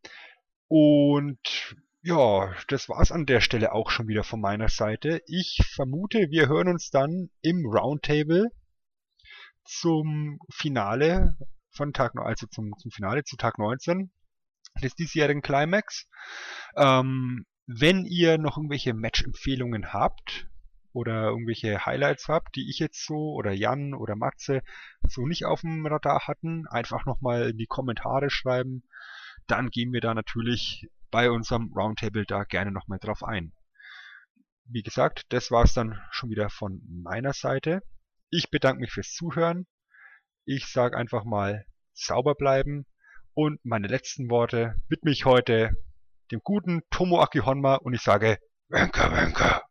Und ja, das war's an der Stelle auch schon wieder von meiner Seite. Ich vermute, wir hören uns dann im Roundtable zum Finale von Tag, also zum Finale zu Tag 19 des diesjährigen Climax. Wenn ihr noch irgendwelche Match-Empfehlungen habt oder irgendwelche Highlights habt, die ich jetzt so oder Jan oder Matze so nicht auf dem Radar hatten, einfach nochmal in die Kommentare schreiben. Dann gehen wir da natürlich bei unserem Roundtable da gerne nochmal drauf ein. Wie gesagt, das war's dann schon wieder von meiner Seite. Ich bedanke mich fürs Zuhören. Ich sage einfach mal sauber bleiben. Und meine letzten Worte widme ich heute dem guten Tomoaki Honma und ich sage Wenka Wenka.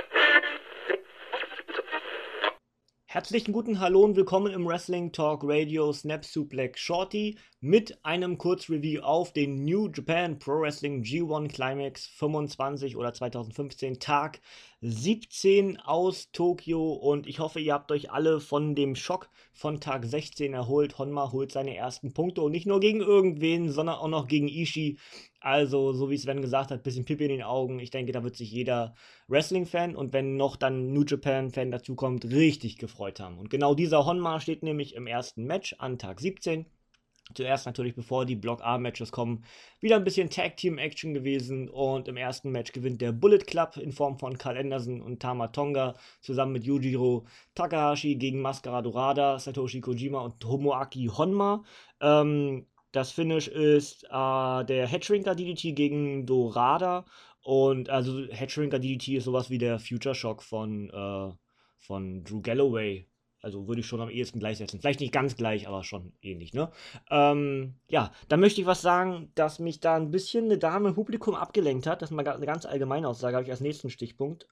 Herzlichen guten Hallo und willkommen im Wrestling Talk Radio Snap Suplex Shorty mit einem Kurzreview auf den New Japan Pro Wrestling G1 Climax 25 oder 2015 Tag 17 aus Tokio, und ich hoffe, ihr habt euch alle von dem Schock von Tag 16 erholt. Honma holt seine ersten Punkte und nicht nur gegen irgendwen, sondern auch noch gegen Ishii. Also, so wie Sven gesagt hat, bisschen Pipi in den Augen. Ich denke, da wird sich jeder Wrestling-Fan und wenn noch dann New Japan-Fan dazukommt, richtig gefreut haben. Und genau dieser Honma steht nämlich im ersten Match an Tag 17. Zuerst natürlich, bevor die Block-A-Matches kommen, wieder ein bisschen Tag-Team-Action gewesen, und im ersten Match gewinnt der Bullet Club in Form von Karl Anderson und Tama Tonga zusammen mit Yujiro Takahashi gegen Mascara Dorada, Satoshi Kojima und Tomoaki Honma. Das Finish ist der Headshrinker DDT gegen Dorada, und also Headshrinker DDT ist sowas wie der Future Shock von Drew Galloway. Also würde ich schon am ehesten gleichsetzen. Vielleicht nicht ganz gleich, aber schon ähnlich, ne? Ja, dann möchte ich was sagen, dass mich da ein bisschen eine Dame im Publikum abgelenkt hat. Das ist mal eine ganz allgemeine Aussage, habe ich als nächsten Stichpunkt.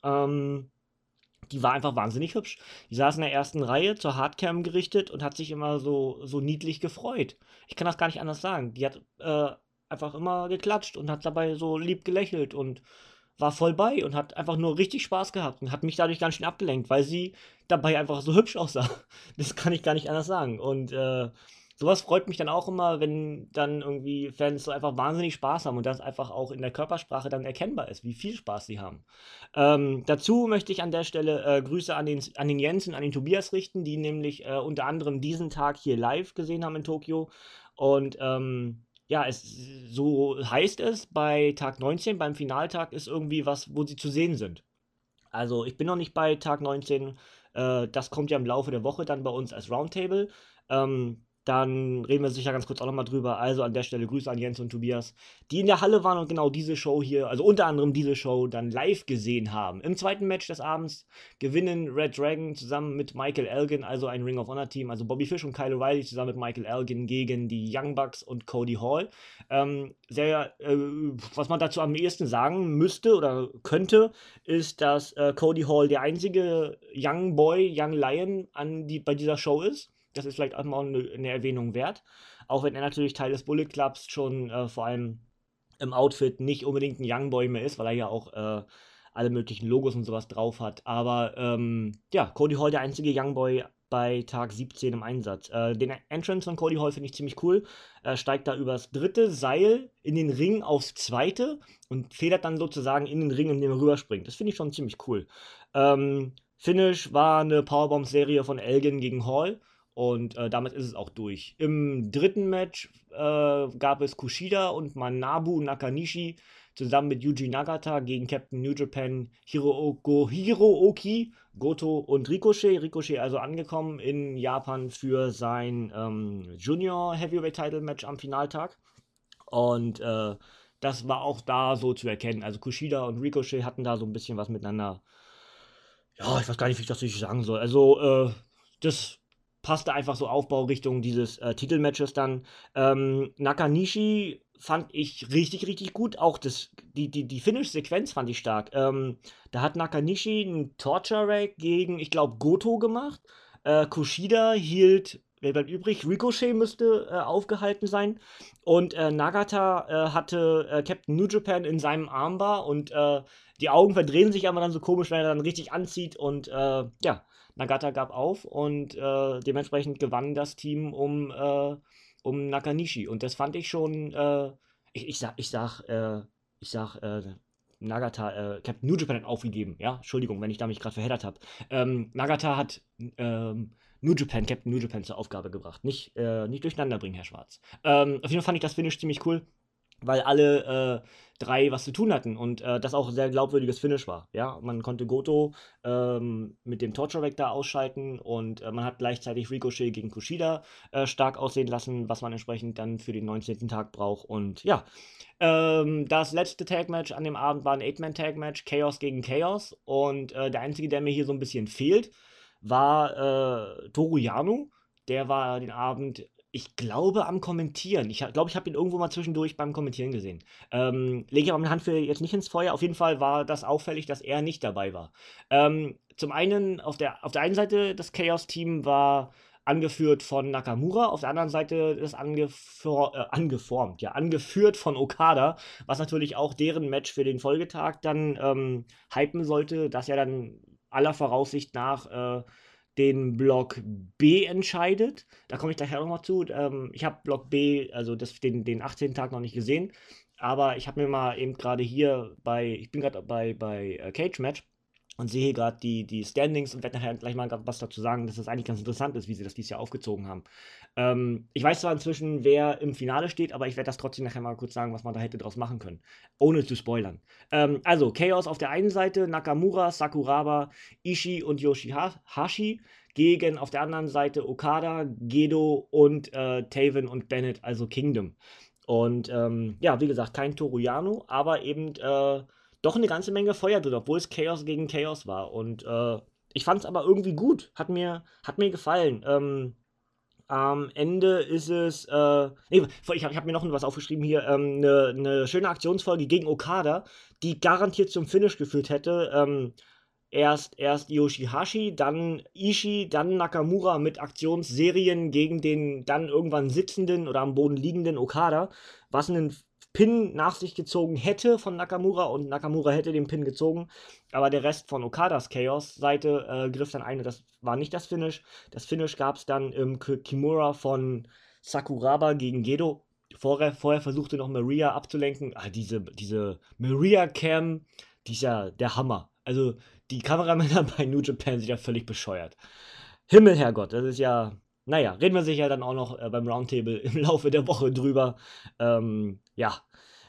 Die war einfach wahnsinnig hübsch. Die saß in der ersten Reihe zur Hardcam gerichtet und hat sich immer so niedlich gefreut. Ich kann das gar nicht anders sagen. Die hat einfach immer geklatscht und hat dabei so lieb gelächelt und war voll bei und hat einfach nur richtig Spaß gehabt und hat mich dadurch ganz schön abgelenkt, weil sie dabei einfach so hübsch aussah. Das kann ich gar nicht anders sagen. Und sowas freut mich dann auch immer, wenn dann irgendwie Fans so einfach wahnsinnig Spaß haben und das einfach auch in der Körpersprache dann erkennbar ist, wie viel Spaß sie haben. Dazu möchte ich an der Stelle Grüße an den Jens und an den Tobias richten, die nämlich unter anderem diesen Tag hier live gesehen haben in Tokio. Und ja, so heißt es, bei Tag 19, beim Finaltag, ist irgendwie was, wo sie zu sehen sind. Also ich bin noch nicht bei Tag 19, das kommt ja im Laufe der Woche dann bei uns als Roundtable. Dann reden wir sicher ganz kurz auch nochmal drüber. Also an der Stelle Grüße an Jens und Tobias, die in der Halle waren und genau diese Show hier, also unter anderem diese Show, dann live gesehen haben. Im zweiten Match des Abends gewinnen Red Dragon zusammen mit Michael Elgin, also ein Ring of Honor Team, also Bobby Fish und Kyle O'Reilly zusammen mit Michael Elgin gegen die Young Bucks und Cody Hall. Was man dazu am ehesten sagen müsste oder könnte, ist, dass Cody Hall der einzige Young Boy, Young Lion bei dieser Show ist. Das ist vielleicht auch mal eine Erwähnung wert. Auch wenn er natürlich Teil des Bullet Clubs schon vor allem im Outfit nicht unbedingt ein Youngboy mehr ist, weil er ja auch alle möglichen Logos und sowas drauf hat. Aber ja, Cody Hall der einzige Youngboy bei Tag 17 im Einsatz. Den Entrance von Cody Hall finde ich ziemlich cool. Er steigt da übers dritte Seil in den Ring aufs zweite und federt dann sozusagen in den Ring, in dem er rüberspringt. Das finde ich schon ziemlich cool. Finish war eine Powerbomb-Serie von Elgin gegen Hall. Und damit ist es auch durch. Im dritten Match gab es Kushida und Manabu Nakanishi zusammen mit Yuji Nagata gegen Captain New Japan Hirooki, Goto und Ricochet. Ricochet also angekommen in Japan für sein Junior Heavyweight Title Match am Finaltag. Und das war auch da so zu erkennen. Also Kushida und Ricochet hatten da so ein bisschen was miteinander. Ja, ich weiß gar nicht, wie ich das richtig sagen soll. Also, das passte einfach so Aufbau Richtung dieses Titelmatches dann. Nakanishi fand ich richtig, richtig gut. Auch die Finish-Sequenz fand ich stark. Da hat Nakanishi einen Torture Rack gegen, ich glaube, Goto gemacht. Kushida hielt, wer bleibt übrig? Ricochet müsste aufgehalten sein. Und Nagata hatte Captain New Japan in seinem Armbar und die Augen verdrehen sich aber dann so komisch, wenn er dann richtig anzieht. Und ja, Nagata gab auf und dementsprechend gewann das Team um Nakanishi. Und das fand ich schon, ich sag, Nagata, Captain New Japan hat aufgegeben, ja? Entschuldigung, wenn ich da mich gerade verheddert habe. Nagata hat Captain New Japan zur Aufgabe gebracht. Nicht durcheinander bringen, Herr Schwarz. Auf jeden Fall fand ich das Finish ziemlich cool, weil alle drei was zu tun hatten und das auch ein sehr glaubwürdiges Finish war. Ja, man konnte Goto mit dem Torture Rack da ausschalten und man hat gleichzeitig Ricochet gegen Kushida stark aussehen lassen, was man entsprechend dann für den 19. Tag braucht. Und ja, das letzte Tag-Match an dem Abend war ein 8-Man-Tag-Match, Chaos gegen Chaos. Und der Einzige, der mir hier so ein bisschen fehlt, war Toru Yano. Der war den Abend, ich glaube, am Kommentieren. Ich glaube, ich habe ihn irgendwo mal zwischendurch beim Kommentieren gesehen. Lege ich aber meine Hand für jetzt nicht ins Feuer. Auf jeden Fall war das auffällig, dass er nicht dabei war. Zum einen, auf der einen Seite, das Chaos-Team war angeführt von Nakamura, auf der anderen Seite ist angeführt von Okada, was natürlich auch deren Match für den Folgetag dann hypen sollte, dass er dann aller Voraussicht nach den Block B entscheidet. Da komme ich gleich nochmal zu. Ich habe Block B, also den 18. Tag noch nicht gesehen, aber ich habe mir mal eben gerade hier ich bin gerade bei Cage Match und sehe hier gerade die Standings und werde nachher gleich mal was dazu sagen, dass das eigentlich ganz interessant ist, wie sie das dieses Jahr aufgezogen haben. Ich weiß zwar inzwischen, wer im Finale steht, aber ich werde das trotzdem nachher mal kurz sagen, was man da hätte draus machen können, ohne zu spoilern. Also, Chaos auf der einen Seite, Nakamura, Sakuraba, Ishii und Yoshihashi gegen auf der anderen Seite Okada, Gedo und Taven und Bennett, also Kingdom. Und ja, wie gesagt, kein Toru Yano, aber eben doch eine ganze Menge Feuer drin, obwohl es Chaos gegen Chaos war. Und ich fand es aber irgendwie gut. Hat mir gefallen. Am Ende ist es, nee, ich hab mir noch was aufgeschrieben hier, eine schöne Aktionsfolge gegen Okada, die garantiert zum Finish geführt hätte. Erst Yoshihashi, dann Ishii, dann Nakamura mit Aktionsserien gegen den dann irgendwann sitzenden oder am Boden liegenden Okada, was einen Pin nach sich gezogen hätte von Nakamura und Nakamura hätte den Pin gezogen, aber der Rest von Okadas Chaos-Seite griff dann ein und das war nicht das Finish. Das Finish gab es dann im Kimura von Sakuraba gegen Gedo. Vorher versuchte noch Maria abzulenken. Diese Maria-Cam, die ist ja der Hammer. Also die Kameramänner bei New Japan sind ja völlig bescheuert. Himmel, Herrgott, das ist ja. Naja, reden wir sicher dann auch noch beim Roundtable im Laufe der Woche drüber. Ja.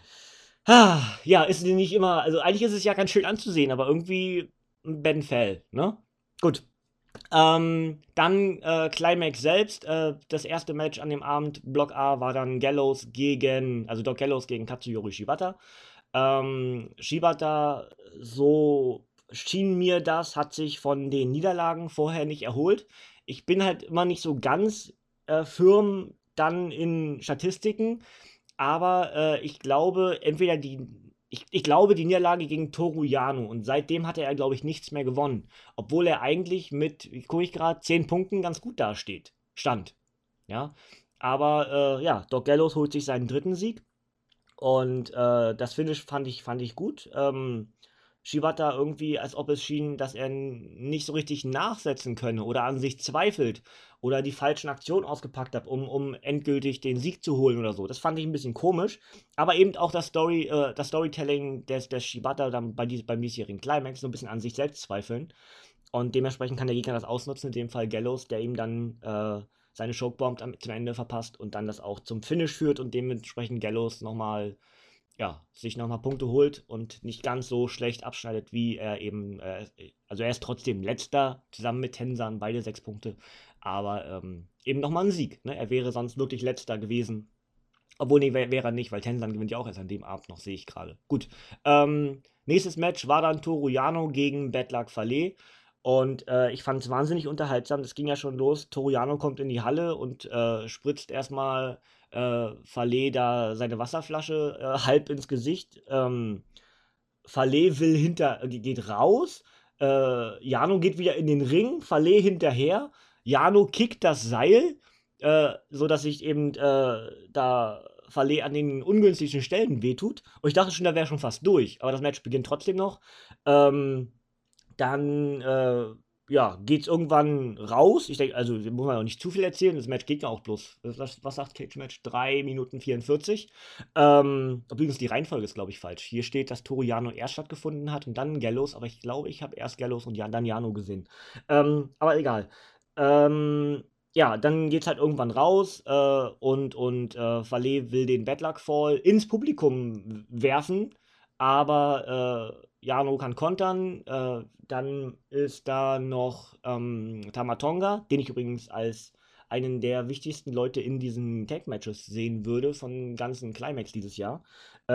Ja, ist nicht immer, also eigentlich ist es ja ganz schön anzusehen, aber irgendwie Ben Fell, ne? Gut. Dann Climax selbst. Das erste Match an dem Abend, Block A, war dann Doc Gallows gegen Katsuyori Shibata. Shibata, so schien mir das, hat sich von den Niederlagen vorher nicht erholt. Ich bin halt immer nicht so ganz firm dann in Statistiken, aber ich glaube, ich glaube, die Niederlage gegen Toru Yano und seitdem hatte er, glaube ich, nichts mehr gewonnen. Obwohl er eigentlich mit, gucke ich gerade, 10 Punkten ganz gut stand. Ja, aber ja, Doc Gallows holt sich seinen dritten Sieg und das Finish fand ich gut. Shibata irgendwie, als ob es schien, dass er nicht so richtig nachsetzen könne oder an sich zweifelt oder die falschen Aktionen ausgepackt hat, um endgültig den Sieg zu holen oder so. Das fand ich ein bisschen komisch, aber eben auch das Storytelling des Shibata dann beim diesjährigen Climax so ein bisschen an sich selbst zweifeln und dementsprechend kann der Gegner das ausnutzen, in dem Fall Gallows, der ihm dann seine Chokebomb zum Ende verpasst und dann das auch zum Finish führt und dementsprechend Gallows sich nochmal Punkte holt und nicht ganz so schlecht abschneidet, wie er eben, also er ist trotzdem Letzter, zusammen mit Tenzan, beide 6 Punkte, aber eben nochmal ein Sieg, ne? Er wäre sonst wirklich Letzter gewesen. Obwohl, nee, wäre er nicht, weil Tenzan gewinnt ja auch erst an dem Abend noch, sehe ich gerade. Gut. Nächstes Match war dann Toru Yano gegen Bad Luck Fale. Und ich fand es wahnsinnig unterhaltsam. Das ging ja schon los. Toru Yano kommt in die Halle und spritzt erstmal Fale da seine Wasserflasche halb ins Gesicht. Fale geht raus. Yano geht wieder in den Ring. Fale hinterher. Yano kickt das Seil, sodass sich eben da Fale an den ungünstigsten Stellen wehtut. Und ich dachte schon, da wäre schon fast durch. Aber das Match beginnt trotzdem noch. Dann geht's irgendwann raus. Ich denke, also muss man auch nicht zu viel erzählen. Das Match geht ja auch bloß. Was sagt Cage Match? 3 Minuten 44. Übrigens, die Reihenfolge ist, glaube ich, falsch. Hier steht, dass Toru Yano erst stattgefunden hat und dann Gallows, aber ich glaube, ich habe erst Gallows und dann Yano gesehen. Aber egal. Dann geht's halt irgendwann raus und Fale will den Bad Luck Fall ins Publikum werfen, aber Yano kann kontern. Dann ist da noch Tamatonga, den ich übrigens als einen der wichtigsten Leute in diesen Tag-Matches sehen würde von ganzen Climax dieses Jahr.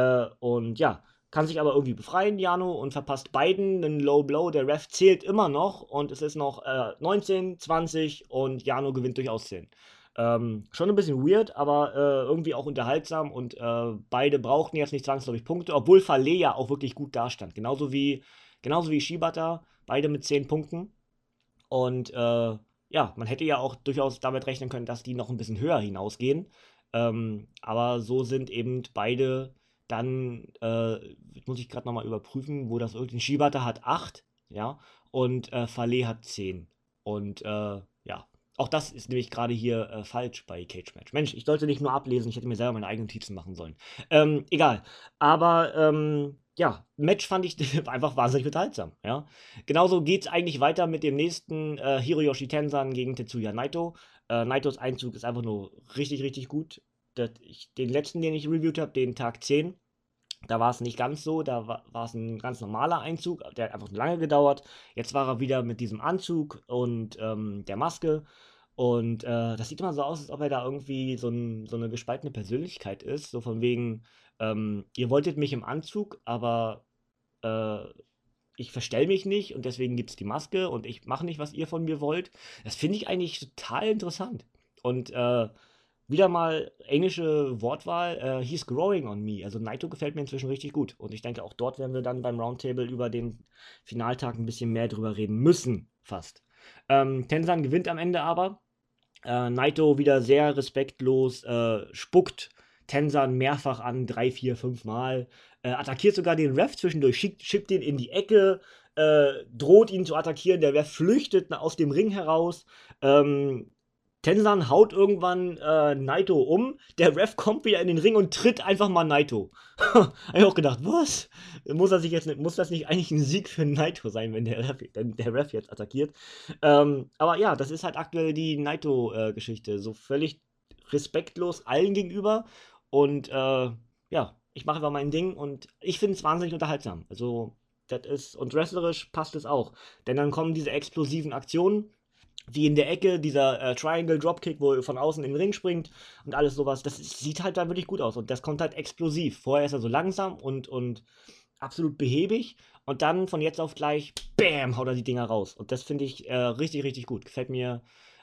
Kann sich aber irgendwie befreien, Yano, und verpasst beiden einen Low Blow. Der Ref zählt immer noch und es ist noch 19, 20 und Yano gewinnt durch Auszählen. Schon ein bisschen weird, aber irgendwie auch unterhaltsam und beide brauchten jetzt nicht zwangsläufig Punkte, obwohl Fale ja auch wirklich gut dastand. Genauso wie Shibata, beide mit 10 Punkten. Und man hätte ja auch durchaus damit rechnen können, dass die noch ein bisschen höher hinausgehen. Aber so sind eben beide dann, muss ich gerade nochmal überprüfen, wo das irgendwie. Shibata hat 8, ja, und Fale hat 10. Und auch das ist nämlich gerade hier falsch bei Cage Match. Mensch, ich sollte nicht nur ablesen, ich hätte mir selber meine eigenen Notizen machen sollen. Egal. Aber Match fand ich einfach wahnsinnig unterhaltsam. Ja? Genauso geht es eigentlich weiter mit dem nächsten Hiroyoshi Tenzan gegen Tetsuya Naito. Naitos Einzug ist einfach nur richtig, richtig gut. Den letzten, den ich reviewt habe, den Tag 10, da war es nicht ganz so, da war es ein ganz normaler Einzug, der hat einfach lange gedauert. Jetzt war er wieder mit diesem Anzug und der Maske. Und das sieht immer so aus, als ob er da irgendwie so eine gespaltene Persönlichkeit ist. So von wegen, ihr wolltet mich im Anzug, aber ich verstell mich nicht und deswegen gibt es die Maske und ich mache nicht, was ihr von mir wollt. Das finde ich eigentlich total interessant. Und wieder mal englische Wortwahl, he's growing on me. Also Naito gefällt mir inzwischen richtig gut. Und ich denke, auch dort werden wir dann beim Roundtable über den Finaltag ein bisschen mehr drüber reden müssen, fast. Tenzan gewinnt am Ende aber. Naito wieder sehr respektlos, spuckt Tenzan mehrfach an, 3, 4, 5 Mal. Attackiert sogar den Ref zwischendurch, schickt ihn in die Ecke, droht ihn zu attackieren. Der Ref flüchtet aus dem Ring heraus. Tenzan haut irgendwann Naito um. Der Ref kommt wieder in den Ring und tritt einfach mal Naito. Hab ich auch gedacht, was? Muss das nicht eigentlich ein Sieg für Naito sein, wenn der Ref jetzt attackiert? Aber ja, das ist halt aktuell die Naito-Geschichte. So völlig respektlos allen gegenüber. Und ich mache einfach mein Ding und ich finde es wahnsinnig unterhaltsam. Also, und wrestlerisch passt es auch. Denn dann kommen diese explosiven Aktionen, wie in der Ecke, dieser Triangle Dropkick, wo er von außen in den Ring springt und alles sowas. Das sieht halt da wirklich gut aus und das kommt halt explosiv. Vorher ist er so langsam und absolut behäbig und dann von jetzt auf gleich, bam, haut er die Dinger raus. Und das finde ich richtig, richtig gut. Gefällt mir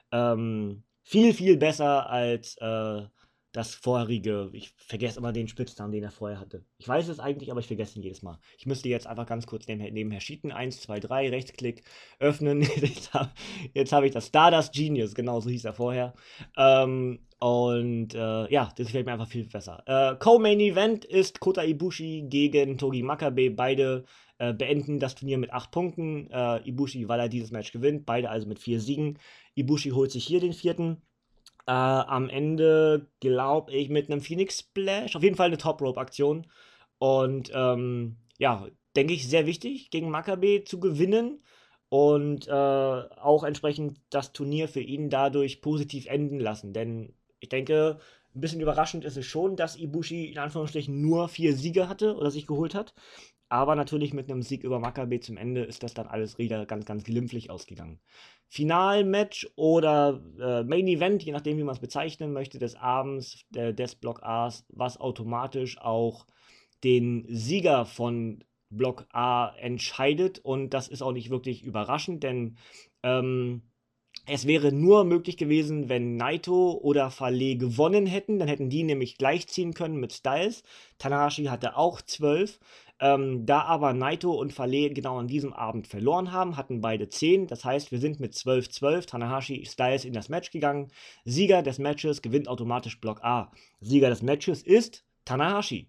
viel, viel besser als das vorherige. Ich vergesse immer den Spitznamen, den er vorher hatte. Ich weiß es eigentlich, aber ich vergesse ihn jedes Mal. Ich müsste jetzt einfach ganz kurz nebenher cheaten. 1, 2, 3, Rechtsklick, öffnen. Jetzt habe ich das Stardust Genius, genau so hieß er vorher. Das gefällt mir einfach viel besser. Co-Main Event ist Kota Ibushi gegen Togi Makabe. Beide beenden das Turnier mit 8 Punkten. Ibushi, weil er dieses Match gewinnt. Beide also mit 4 Siegen. Ibushi holt sich hier den 4. Am Ende, glaube ich, mit einem Phoenix Splash. Auf jeden Fall eine Top-Rope-Aktion. Und denke ich, sehr wichtig, gegen Makabe zu gewinnen. und auch entsprechend das Turnier für ihn dadurch positiv enden lassen. Denn ich denke, ein bisschen überraschend ist es schon, dass Ibushi in Anführungsstrichen nur 4 Siege hatte oder sich geholt hat. Aber natürlich mit einem Sieg über Makabe zum Ende ist das dann alles wieder ganz, ganz glimpflich ausgegangen. Finalmatch oder Main Event, je nachdem, wie man es bezeichnen möchte, des Abends des Block A's, was automatisch auch den Sieger von Block A entscheidet. Und das ist auch nicht wirklich überraschend, denn ähm, es wäre nur möglich gewesen, wenn Naito oder Fale gewonnen hätten. Dann hätten die nämlich gleichziehen können mit Styles. Tanahashi hatte auch 12. Da aber Naito und Fale genau an diesem Abend verloren haben, hatten beide 10. Das heißt, wir sind mit 12-12 Tanahashi Styles in das Match gegangen. Sieger des Matches gewinnt automatisch Block A. Sieger des Matches ist Tanahashi.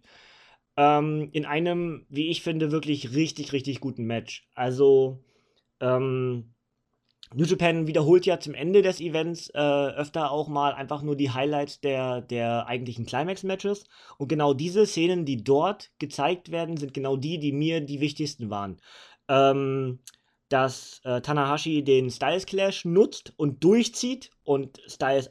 In einem, wie ich finde, wirklich richtig, richtig guten Match. Also, ähm, New Japan wiederholt ja zum Ende des Events öfter auch mal einfach nur die Highlights der eigentlichen Climax-Matches. Und genau diese Szenen, die dort gezeigt werden, sind genau die, die mir die wichtigsten waren. Ähm, dass Tanahashi den Styles Clash nutzt und durchzieht und Styles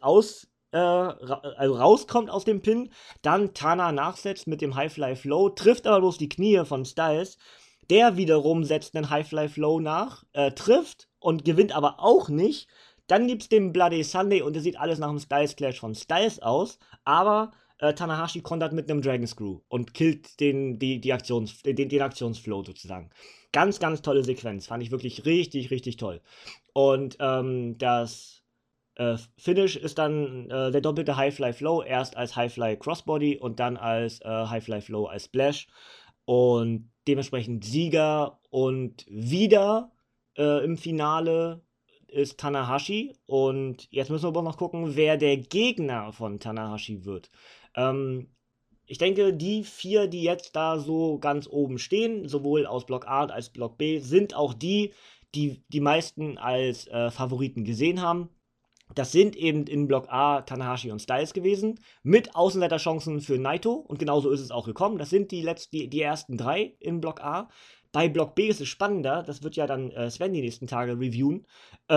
also rauskommt aus dem Pin, dann Tana nachsetzt mit dem High-Fly Flow, trifft aber bloß die Knie von Styles. Der wiederum setzt einen High-Fly Flow nach, trifft und gewinnt aber auch nicht. Dann gibt es den Bloody Sunday und es sieht alles nach einem Styles Clash von Styles aus, aber Tanahashi kontert mit einem Dragon Screw und killt den Aktionsflow sozusagen. Ganz, ganz tolle Sequenz. Fand ich wirklich richtig, richtig toll. Und das Finish ist dann der doppelte High-Fly Flow, erst als High-Fly Crossbody und dann als High-Fly Flow als Splash. Und dementsprechend Sieger und wieder im Finale ist Tanahashi. Und jetzt müssen wir aber noch gucken, wer der Gegner von Tanahashi wird. Ähm, Ich denke, die 4, die jetzt da so ganz oben stehen, sowohl aus Block A als Block B, sind auch die meisten als Favoriten gesehen haben. Das sind eben in Block A Tanahashi und Styles gewesen, mit Außenseiterchancen für Naito. Und genauso ist es auch gekommen. Das sind die ersten 3 in Block A. Bei Block B ist es spannender. Das wird ja dann Sven die nächsten Tage reviewen.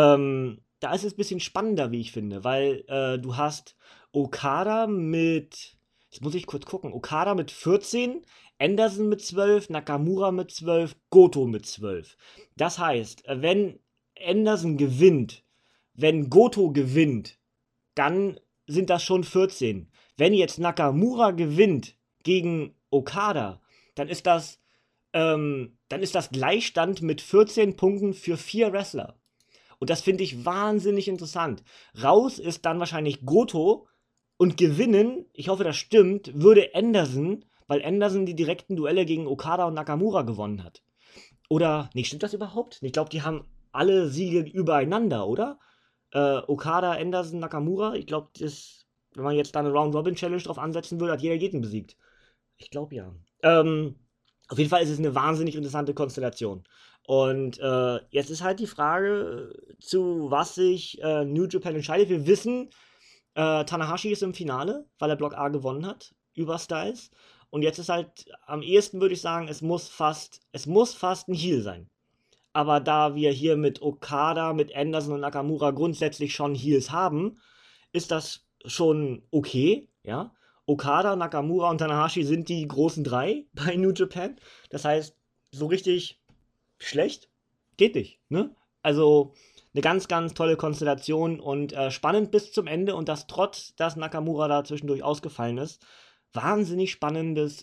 Da ist es ein bisschen spannender, wie ich finde, weil du hast Okada mit, jetzt muss ich kurz gucken, Okada mit 14, Anderson mit 12, Nakamura mit 12, Goto mit 12. Das heißt, wenn Anderson gewinnt, wenn Goto gewinnt, dann sind das schon 14. Wenn jetzt Nakamura gewinnt gegen Okada, dann ist das, dann ist das Gleichstand mit 14 Punkten für 4 Wrestler. Und das finde ich wahnsinnig interessant. Raus ist dann wahrscheinlich Goto und gewinnen, ich hoffe, das stimmt, würde Anderson, weil Anderson die direkten Duelle gegen Okada und Nakamura gewonnen hat. Oder, nee, stimmt das überhaupt? Ich glaube, die haben alle Siege übereinander, oder? Okada, Anderson, Nakamura. Ich glaube, wenn man jetzt da eine Round-Robin-Challenge drauf ansetzen würde, hat jeder jeden besiegt. Ich glaube ja. Auf jeden Fall ist es eine wahnsinnig interessante Konstellation. Und jetzt ist halt die Frage, zu was sich New Japan entscheidet. Wir wissen, Tanahashi ist im Finale, weil er Block A gewonnen hat über Styles. Und jetzt ist halt am ehesten, würde ich sagen, es muss fast ein Heel sein. Aber da wir hier mit Okada, mit Anderson und Nakamura grundsätzlich schon Heels haben, ist das schon okay, ja. Okada, Nakamura und Tanahashi sind die großen 3 bei New Japan. Das heißt, so richtig schlecht geht nicht, ne? Also eine ganz, ganz tolle Konstellation und spannend bis zum Ende und das trotz, dass Nakamura da zwischendurch ausgefallen ist. Wahnsinnig spannendes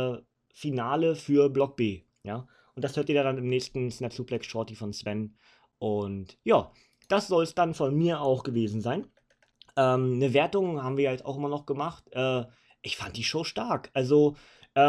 Finale für Block B, ja. Und das hört ihr dann im nächsten Snap Suplex Shorty von Sven. Und ja, das soll es dann von mir auch gewesen sein. Eine Wertung haben wir halt auch immer noch gemacht. Ich fand die Show stark. Also,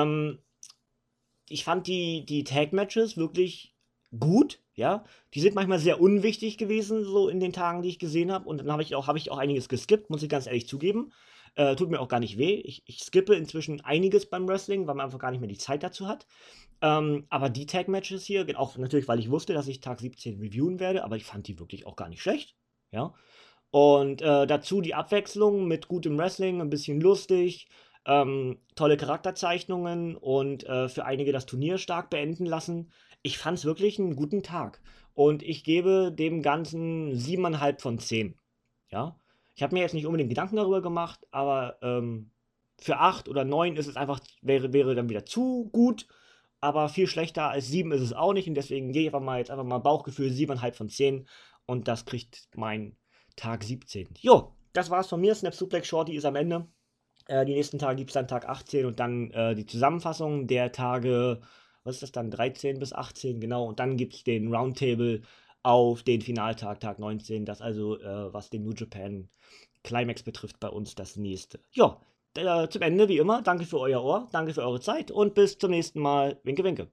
ich fand die Tag-Matches wirklich gut, ja. Die sind manchmal sehr unwichtig gewesen, so in den Tagen, die ich gesehen habe. Und dann habe ich auch einiges geskippt, muss ich ganz ehrlich zugeben. Tut mir auch gar nicht weh. Ich skippe inzwischen einiges beim Wrestling, weil man einfach gar nicht mehr die Zeit dazu hat. Aber die Tag-Matches hier, auch natürlich, weil ich wusste, dass ich Tag 17 reviewen werde, aber ich fand die wirklich auch gar nicht schlecht. Ja. Und dazu die Abwechslung mit gutem Wrestling, ein bisschen lustig. Tolle Charakterzeichnungen und für einige das Turnier stark beenden lassen. Ich fand es wirklich einen guten Tag. Und ich gebe dem Ganzen 7,5 von 10. Ja. Ich habe mir jetzt nicht unbedingt Gedanken darüber gemacht, aber für 8 oder 9 ist es einfach, wäre dann wieder zu gut. Aber viel schlechter als 7 ist es auch nicht. Und deswegen gehe ich einfach mal Bauchgefühl 7,5 von 10. Und das kriegt mein Tag 17. Jo, das war's von mir. Snap Suplex Shorty ist am Ende. Die nächsten Tage gibt es dann Tag 18 und dann die Zusammenfassung der Tage, was ist das dann, 13 bis 18, genau. Und dann gibt es den Roundtable auf den Finaltag, Tag 19. Das also, was den New Japan Climax betrifft, bei uns das nächste. Ja, zum Ende wie immer, danke für euer Ohr, danke für eure Zeit und bis zum nächsten Mal. Winke, winke.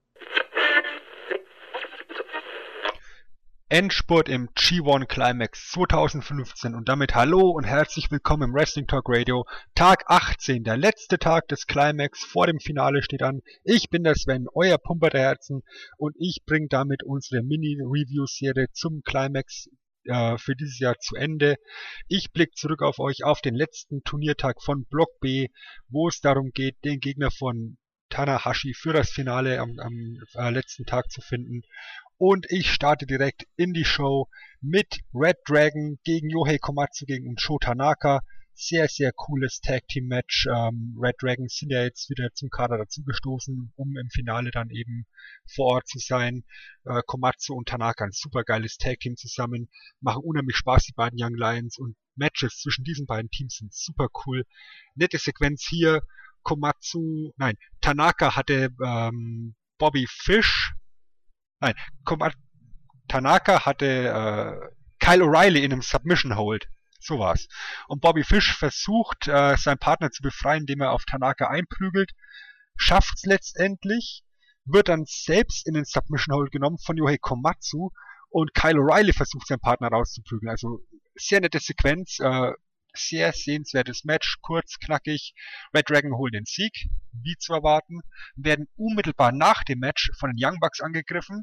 Endspurt im G1 Climax 2015 und damit hallo und herzlich willkommen im Wrestling Talk Radio. Tag 18, der letzte Tag des Climax vor dem Finale steht an. Ich bin der Sven, euer Pumper der Herzen und ich bringe damit unsere Mini-Review-Serie zum Climax für dieses Jahr zu Ende. Ich blicke zurück auf euch auf den letzten Turniertag von Block B, wo es darum geht, den Gegner von Tanahashi für das Finale am letzten Tag zu finden. Und ich starte direkt in die Show mit Red Dragon gegen Yohei Komatsu gegen Sho Tanaka. Sehr, sehr cooles Tag-Team-Match. Red Dragons sind ja jetzt wieder zum Kader dazugestoßen, um im Finale dann eben vor Ort zu sein. Komatsu und Tanaka, ein super geiles Tag-Team zusammen, machen unheimlich Spaß, die beiden Young Lions, und Matches zwischen diesen beiden Teams sind super cool. Nette Sequenz hier. Tanaka hatte Bobby Fish. Tanaka hatte Kyle O'Reilly in einem Submission Hold. So war's. Und Bobby Fish versucht, seinen Partner zu befreien, indem er auf Tanaka einprügelt. Schafft's letztendlich, wird dann selbst in den Submission Hold genommen von Yohei Komatsu und Kyle O'Reilly versucht, seinen Partner rauszuprügeln. Also sehr nette Sequenz, sehr sehenswertes Match, kurz, knackig. Red Dragon holen den Sieg, wie zu erwarten, werden unmittelbar nach dem Match von den Young Bucks angegriffen.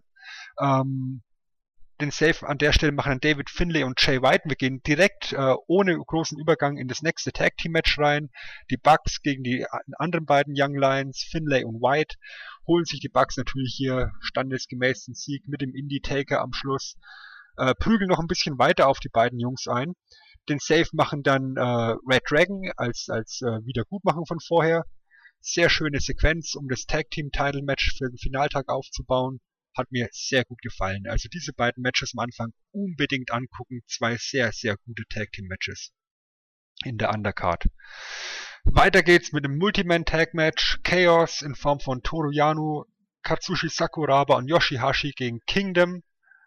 Den Save an der Stelle machen dann David Finlay und Jay White. Wir gehen direkt ohne großen Übergang in das nächste Tag Team Match rein. Die Bucks gegen die anderen beiden Young Lions, Finlay und White. Holen sich die Bucks natürlich hier standesgemäß den Sieg mit dem Indie Taker am Schluss. Prügeln noch ein bisschen weiter auf die beiden Jungs ein. Den Save machen dann Red Dragon als Wiedergutmachung von vorher. Sehr schöne Sequenz, um das Tag Team Title Match für den Finaltag aufzubauen. Hat mir sehr gut gefallen. Also diese beiden Matches am Anfang unbedingt angucken. Zwei sehr, sehr gute Tag Team Matches in der Undercard. Weiter geht's mit dem Multiman-Tag Match. Chaos in Form von Toru Yano, Katsushi Sakuraba und Yoshihashi gegen Kingdom.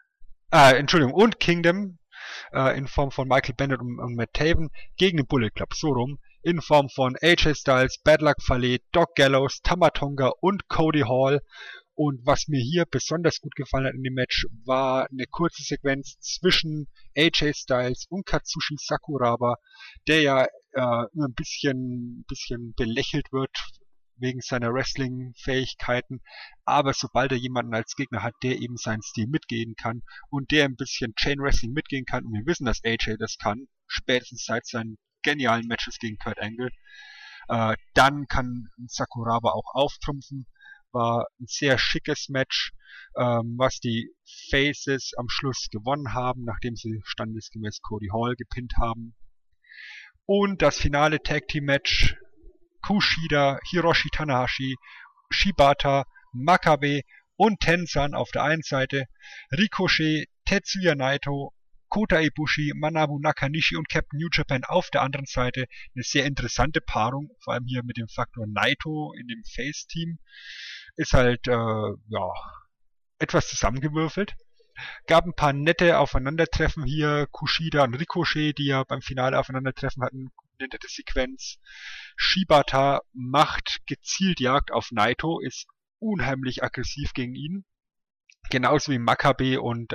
Und Kingdom in Form von Michael Bennett und Matt Taven gegen den Bullet Club, so rum, in Form von AJ Styles, Bad Luck Fale, Doc Gallows, Tama Tonga und Cody Hall. Und was mir hier besonders gut gefallen hat in dem Match, war eine kurze Sequenz zwischen AJ Styles und Katsushi Sakuraba, der ja ein bisschen belächelt wird wegen seiner Wrestling-Fähigkeiten, aber sobald er jemanden als Gegner hat, der eben seinen Stil mitgehen kann und der ein bisschen Chain-Wrestling mitgehen kann, und wir wissen, dass AJ das kann, spätestens seit seinen genialen Matches gegen Kurt Angle, dann kann Sakuraba auch auftrumpfen. War ein sehr schickes Match, was die Faces am Schluss gewonnen haben, nachdem sie standesgemäß Cody Hall gepinnt haben. Und das finale Tag Team Match: Kushida, Hiroshi Tanahashi, Shibata, Makabe und Tenzan auf der einen Seite, Ricochet, Tetsuya Naito, Kota Ibushi, Manabu Nakanishi und Captain New Japan auf der anderen Seite. Eine sehr interessante Paarung, vor allem hier mit dem Faktor Naito in dem Face-Team. Ist halt, etwas zusammengewürfelt. Gab ein paar nette Aufeinandertreffen hier. Kushida und Ricochet, die ja beim Finale aufeinandertreffen hatten. Eine nette Sequenz. Shibata macht gezielt Jagd auf Naito, ist unheimlich aggressiv gegen ihn. Genauso wie Makabe und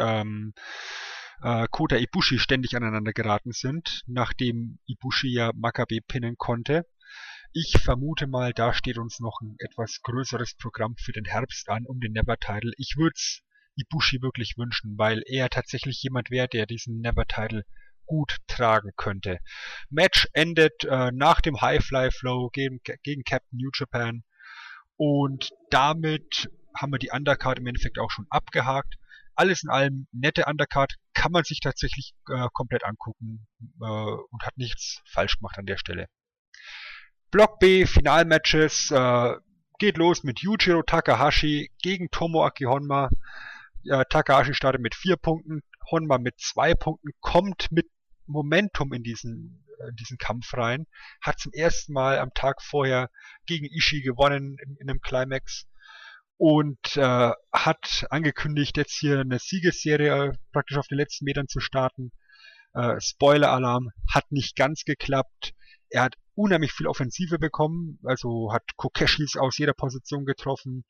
Kota Ibushi ständig aneinander geraten sind, nachdem Ibushi ja Makabe pinnen konnte. Ich vermute mal, da steht uns noch ein etwas größeres Programm für den Herbst an, um den Never-Title. Ich würde es Ibushi wirklich wünschen, weil er tatsächlich jemand wäre, der diesen Never-Title gut tragen könnte. Match endet nach dem High-Fly-Flow gegen Captain New Japan und damit haben wir die Undercard im Endeffekt auch schon abgehakt. Alles in allem nette Undercard, kann man sich tatsächlich komplett angucken und hat nichts falsch gemacht an der Stelle. Block B, Finalmatches, geht los mit Yujiro Takahashi gegen Tomoaki Honma. Takahashi startet mit 4 Punkten, Honma mit 2 Punkten, kommt mit Momentum in diesen Kampf rein, hat zum ersten Mal am Tag vorher gegen Ishii gewonnen in einem Climax und hat angekündigt, jetzt hier eine Siegesserie praktisch auf den letzten Metern zu starten. Spoiler-Alarm, hat nicht ganz geklappt. Er hat unheimlich viel Offensive bekommen, also hat Kokeshis aus jeder Position getroffen,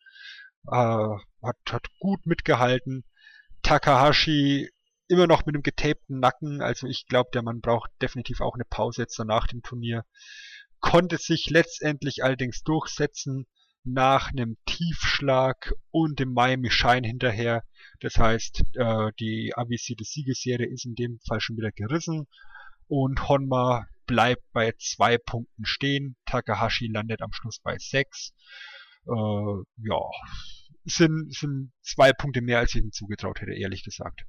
hat gut mitgehalten. Takahashi immer noch mit einem getapten Nacken, also ich glaube, der Mann braucht definitiv auch eine Pause jetzt nach dem Turnier. Konnte sich letztendlich allerdings durchsetzen nach einem Tiefschlag und dem Miami Shine hinterher. Das heißt, die avisierte Siegesserie ist in dem Fall schon wieder gerissen und Honma bleibt bei 2 Punkten stehen. Takahashi landet am Schluss bei 6. Ja, sind 2 Punkte mehr, als ich ihm zugetraut hätte, ehrlich gesagt.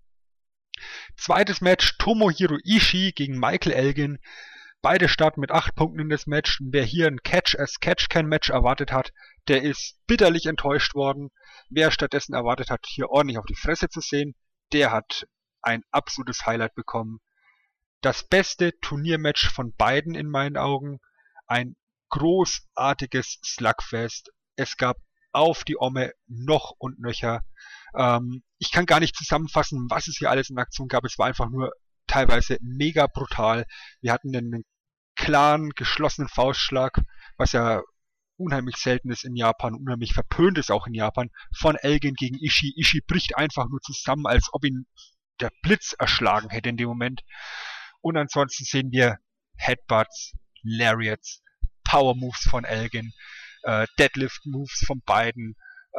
Zweites Match, Tomohiro Ishii gegen Michael Elgin. Beide starten mit 8 Punkten in das Match. Wer hier ein Catch-as-Catch-Can-Match erwartet hat, der ist bitterlich enttäuscht worden. Wer stattdessen erwartet hat, hier ordentlich auf die Fresse zu sehen, der hat ein absolutes Highlight bekommen. Das beste Turniermatch von beiden in meinen Augen. Ein großartiges Slugfest. Es gab auf die Omme noch und nöcher. Ich kann gar nicht zusammenfassen, was es hier alles in Aktion gab. Es war einfach nur teilweise mega brutal. Wir hatten einen klaren, geschlossenen Faustschlag, was ja unheimlich selten ist in Japan, unheimlich verpönt ist auch in Japan, von Elgin gegen Ishii. Ishii bricht einfach nur zusammen, als ob ihn der Blitz erschlagen hätte in dem Moment. Und ansonsten sehen wir Headbutts, Lariats, Power Moves von Elgin, Deadlift Moves von beiden,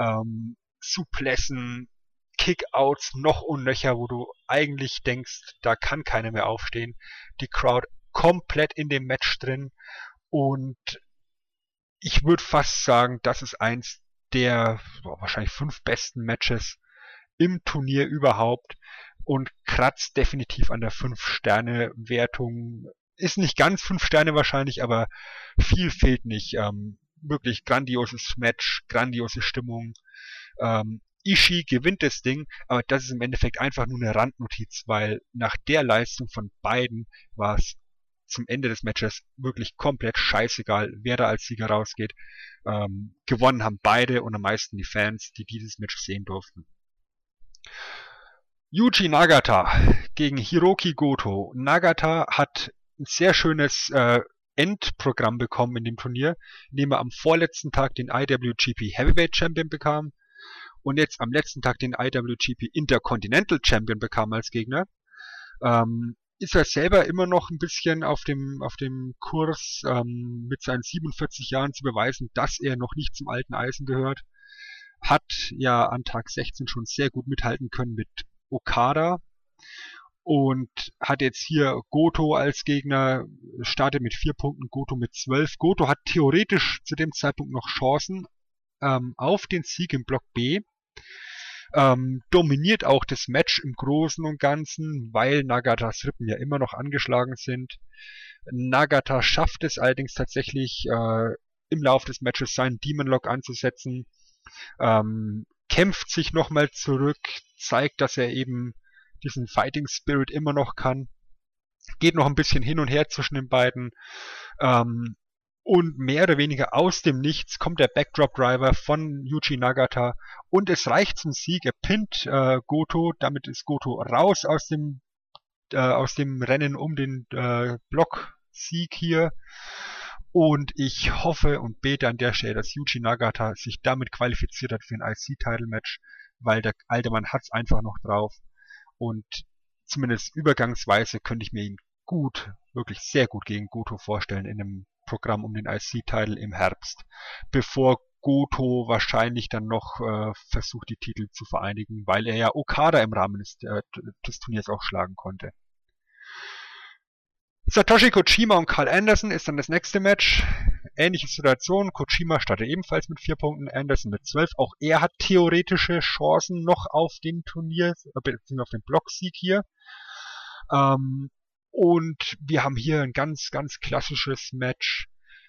Suplessen, Kickouts noch und nöcher, wo du eigentlich denkst, da kann keiner mehr aufstehen. Die Crowd komplett in dem Match drin und ich würde fast sagen, das ist eins der wahrscheinlich 5 besten Matches im Turnier überhaupt und kratzt definitiv an der 5-Sterne-Wertung. Ist nicht ganz 5 Sterne wahrscheinlich, aber viel fehlt nicht. Wirklich grandioses Match, grandiose Stimmung. Ishii gewinnt das Ding, aber das ist im Endeffekt einfach nur eine Randnotiz, weil nach der Leistung von beiden war es zum Ende des Matches wirklich komplett scheißegal, wer da als Sieger rausgeht. Gewonnen haben beide und am meisten die Fans, die dieses Match sehen durften. Yuji Nagata gegen Hiroki Goto. Nagata hat ein sehr schönes Endprogramm bekommen in dem Turnier, indem er am vorletzten Tag den IWGP Heavyweight Champion bekam und jetzt am letzten Tag den IWGP Intercontinental Champion bekam als Gegner. Ist er selber immer noch ein bisschen auf dem Kurs, mit seinen 47 Jahren zu beweisen, dass er noch nicht zum alten Eisen gehört. Hat ja an Tag 16 schon sehr gut mithalten können mit Okada und hat jetzt hier Goto als Gegner, startet mit 4 Punkten, Goto mit 12. Goto hat theoretisch zu dem Zeitpunkt noch Chancen auf den Sieg im Block B. Dominiert auch das Match im Großen und Ganzen, weil Nagatas Rippen ja immer noch angeschlagen sind. Nagata schafft es allerdings tatsächlich im Laufe des Matches seinen Demon Lock anzusetzen, kämpft sich nochmal zurück, zeigt, dass er eben diesen Fighting Spirit immer noch kann, geht noch ein bisschen hin und her zwischen den beiden, und mehr oder weniger aus dem Nichts kommt der Backdrop Driver von Yuji Nagata und es reicht zum Sieg. Er pinnt Goto, damit ist Goto raus aus dem Rennen um den Blocksieg hier. Und ich hoffe und bete an der Stelle, dass Yuji Nagata sich damit qualifiziert hat für ein IC-Title-Match, weil der alte Mann hat's einfach noch drauf. Und zumindest übergangsweise könnte ich mir ihn gut, wirklich sehr gut gegen Goto vorstellen in einem Programm um den IC-Title im Herbst, bevor Goto wahrscheinlich dann noch versucht, die Titel zu vereinigen, weil er ja Okada im Rahmen des Turniers auch schlagen konnte. Satoshi Kojima und Carl Anderson ist dann das nächste Match. Ähnliche Situation. Kojima startet ebenfalls mit 4 Punkten, Anderson mit 12. Auch er hat theoretische Chancen noch auf den Turnier, beziehungsweise auf den Blocksieg hier. Und wir haben hier ein ganz, ganz klassisches Match.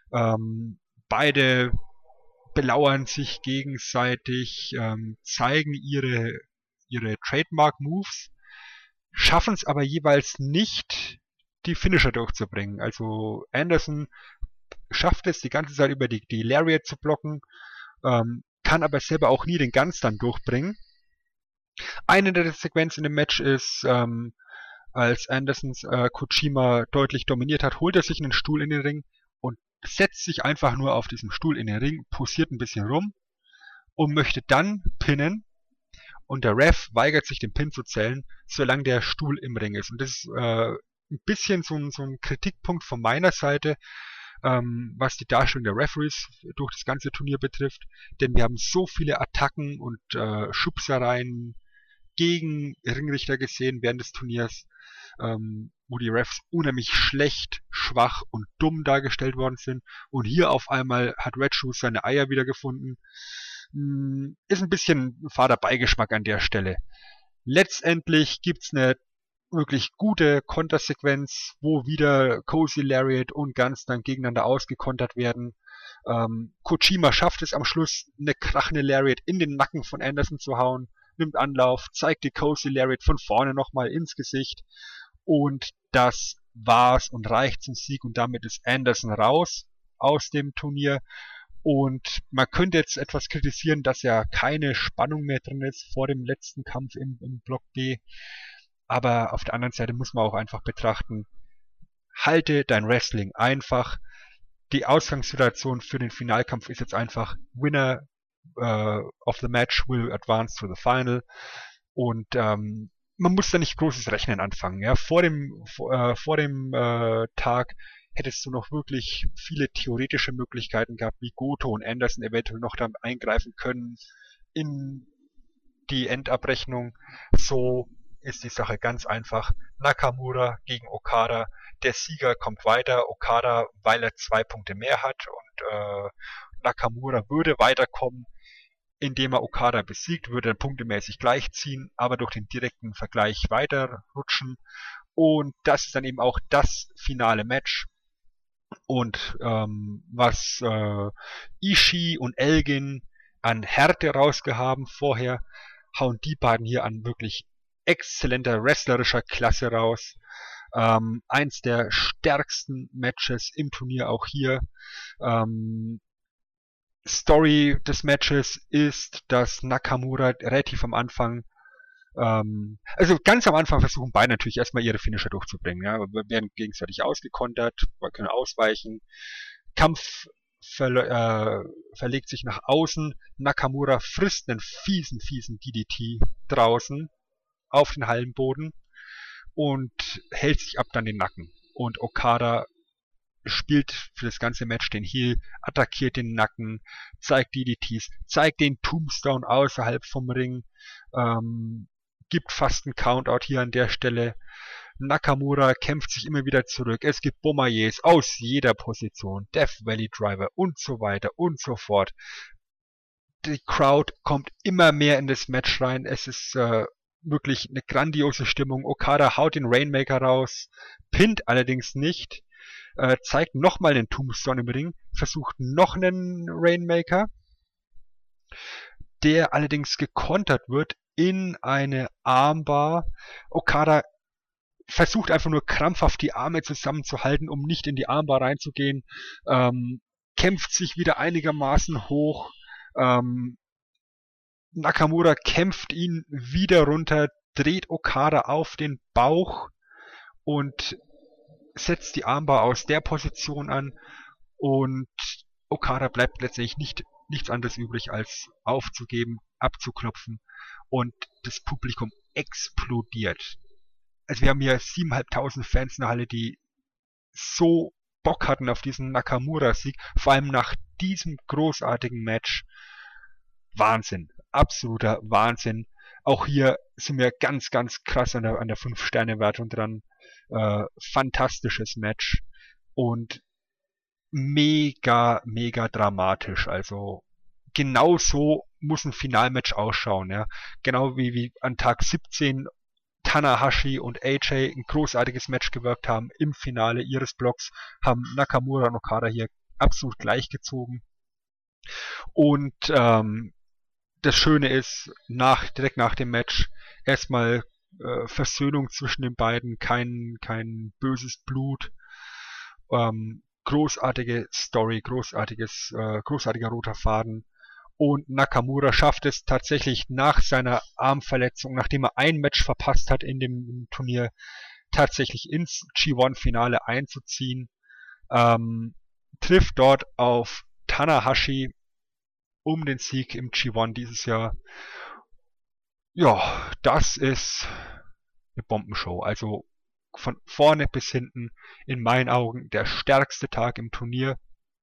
Beide belauern sich gegenseitig, zeigen ihre Trademark-Moves, schaffen es aber jeweils nicht, die Finisher durchzubringen. Also Anderson schafft es die ganze Zeit über die Lariat zu blocken, kann aber selber auch nie den Guns dann durchbringen. Eine der Sequenzen im Match ist, als Andersons Kojima deutlich dominiert hat, holt er sich einen Stuhl in den Ring und setzt sich einfach nur auf diesem Stuhl in den Ring, posiert ein bisschen rum und möchte dann pinnen. Und der Ref weigert sich, den Pin zu zählen, solange der Stuhl im Ring ist. Und das ist ein bisschen so ein Kritikpunkt von meiner Seite, was die Darstellung der Referees durch das ganze Turnier betrifft. Denn wir haben so viele Attacken und Schubsereien gegen Ringrichter gesehen während des Turniers, wo die Refs unheimlich schlecht, schwach und dumm dargestellt worden sind. Und hier auf einmal hat Red Shoes seine Eier wiedergefunden. Ist ein bisschen fader Beigeschmack an der Stelle. Letztendlich gibt's eine wirklich gute Kontersequenz, wo wieder Cozy Lariat und Guns dann gegeneinander ausgekontert werden. Kojima schafft es am Schluss, eine krachende Lariat in den Nacken von Anderson zu hauen, nimmt Anlauf, zeigt die Cozy Lariat von vorne nochmal ins Gesicht und das war's und reicht zum Sieg und damit ist Anderson raus aus dem Turnier. Und man könnte jetzt etwas kritisieren, dass ja keine Spannung mehr drin ist vor dem letzten Kampf im Block B. Aber auf der anderen Seite muss man auch einfach betrachten, halte dein Wrestling einfach. Die Ausgangssituation für den Finalkampf ist jetzt einfach Winner of the match will advance to the final. Und man muss da nicht großes Rechnen anfangen. Ja? Vor dem Tag hättest du noch wirklich viele theoretische Möglichkeiten gehabt, wie Goto und Anderson eventuell noch dann eingreifen können in die Endabrechnung. So ist die Sache ganz einfach. Nakamura gegen Okada. Der Sieger kommt weiter. Okada, weil er 2 Punkte mehr hat. Und Nakamura würde weiterkommen, indem er Okada besiegt, würde er punktemäßig gleichziehen, aber durch den direkten Vergleich weiterrutschen. Und das ist dann eben auch das finale Match. Und was Ishii und Elgin an Härte rausgehaben vorher, hauen die beiden hier an wirklich exzellenter wrestlerischer Klasse raus. Eins der stärksten Matches im Turnier auch hier. Story des Matches ist, dass Nakamura relativ am Anfang, also ganz am Anfang versuchen beide natürlich erstmal ihre Finisher durchzubringen. Ja, wir werden gegenseitig ausgekontert, wir können ausweichen. Kampf verlegt sich nach außen. Nakamura frisst einen fiesen DDT draußen auf den Hallenboden und hält sich ab dann den Nacken. Und Okada spielt für das ganze Match den Heel, attackiert den Nacken, zeigt DDTs, zeigt den Tombstone außerhalb vom Ring, gibt fast einen Countout hier an der Stelle. Nakamura kämpft sich immer wieder zurück. Es gibt Bomayes aus jeder Position, Death Valley Driver und so weiter und so fort. Die Crowd kommt immer mehr in das Match rein. Es ist wirklich eine grandiose Stimmung. Okada haut den Rainmaker raus, pinnt allerdings nicht, zeigt nochmal den Tombstone im Ring, versucht noch einen Rainmaker, der allerdings gekontert wird in eine Armbar. Okada versucht einfach nur krampfhaft die Arme zusammenzuhalten, um nicht in die Armbar reinzugehen, kämpft sich wieder einigermaßen hoch, Nakamura kämpft ihn wieder runter, dreht Okada auf den Bauch und setzt die Armbar aus der Position an und Okada bleibt letztendlich nichts anderes übrig, als aufzugeben, abzuklopfen und das Publikum explodiert. Also wir haben hier 7.500 Fans in der Halle, die so Bock hatten auf diesen Nakamura-Sieg, vor allem nach diesem großartigen Match. Wahnsinn, absoluter Wahnsinn. Auch hier sind wir ganz, ganz krass an der 5-Sterne-Wertung dran. Fantastisches Match und mega, mega dramatisch. Also genau so muss ein Finalmatch ausschauen. Ja. Genau wie an Tag 17 Tanahashi und AJ ein großartiges Match gewirkt haben im Finale ihres Blocks, haben Nakamura und Okada hier absolut gleichgezogen. Und das Schöne ist, direkt nach dem Match erstmal Versöhnung zwischen den beiden, kein böses Blut, großartige Story, großartiger roter Faden. Und Nakamura schafft es tatsächlich nach seiner Armverletzung, nachdem er ein Match verpasst hat in dem Turnier, tatsächlich ins G1-Finale einzuziehen. Trifft dort auf Tanahashi um den Sieg im G1 dieses Jahr. Ja, das ist eine Bombenshow. Also von vorne bis hinten in meinen Augen der stärkste Tag im Turnier.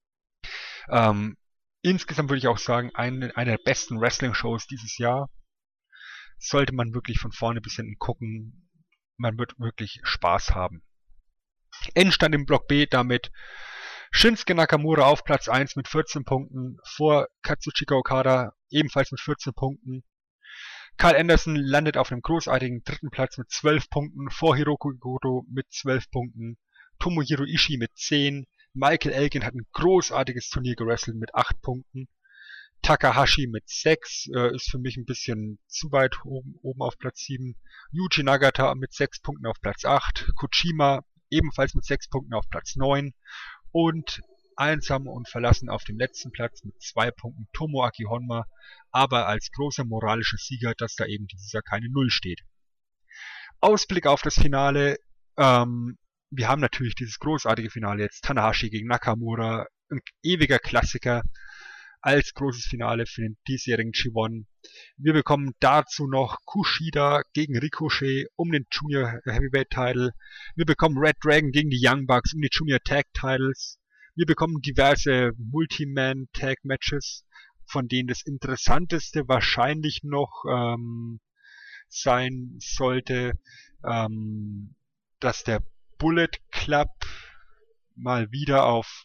Insgesamt würde ich auch sagen, eine der besten Wrestling-Shows dieses Jahr. Sollte man wirklich von vorne bis hinten gucken. Man wird wirklich Spaß haben. Endstand im Block B damit Shinsuke Nakamura auf Platz 1 mit 14 Punkten, vor Katsuchika Okada ebenfalls mit 14 Punkten. Carl Anderson landet auf einem großartigen dritten Platz mit 12 Punkten, vor Hiroko Goto mit 12 Punkten, Tomohiro Ishii mit 10, Michael Elgin hat ein großartiges Turnier gewrestelt mit 8 Punkten, Takahashi mit 6, ist für mich ein bisschen zu weit oben auf Platz 7, Yuji Nagata mit 6 Punkten auf Platz 8, Kojima ebenfalls mit 6 Punkten auf Platz 9 und einsam und verlassen auf dem letzten Platz mit 2 Punkten Tomoaki Honma, aber als großer moralischer Sieger, dass da eben dieses Jahr keine Null steht. Ausblick auf das Finale. Wir haben natürlich dieses großartige Finale jetzt. Tanahashi gegen Nakamura, ein ewiger Klassiker als großes Finale für den diesjährigen G1. Wir bekommen dazu noch Kushida gegen Ricochet um den Junior Heavyweight Title. Wir bekommen Red Dragon gegen die Young Bucks um die Junior Tag Titles. Wir bekommen diverse Multi-Man-Tag-Matches, von denen das interessanteste wahrscheinlich noch sein sollte, dass der Bullet Club mal wieder auf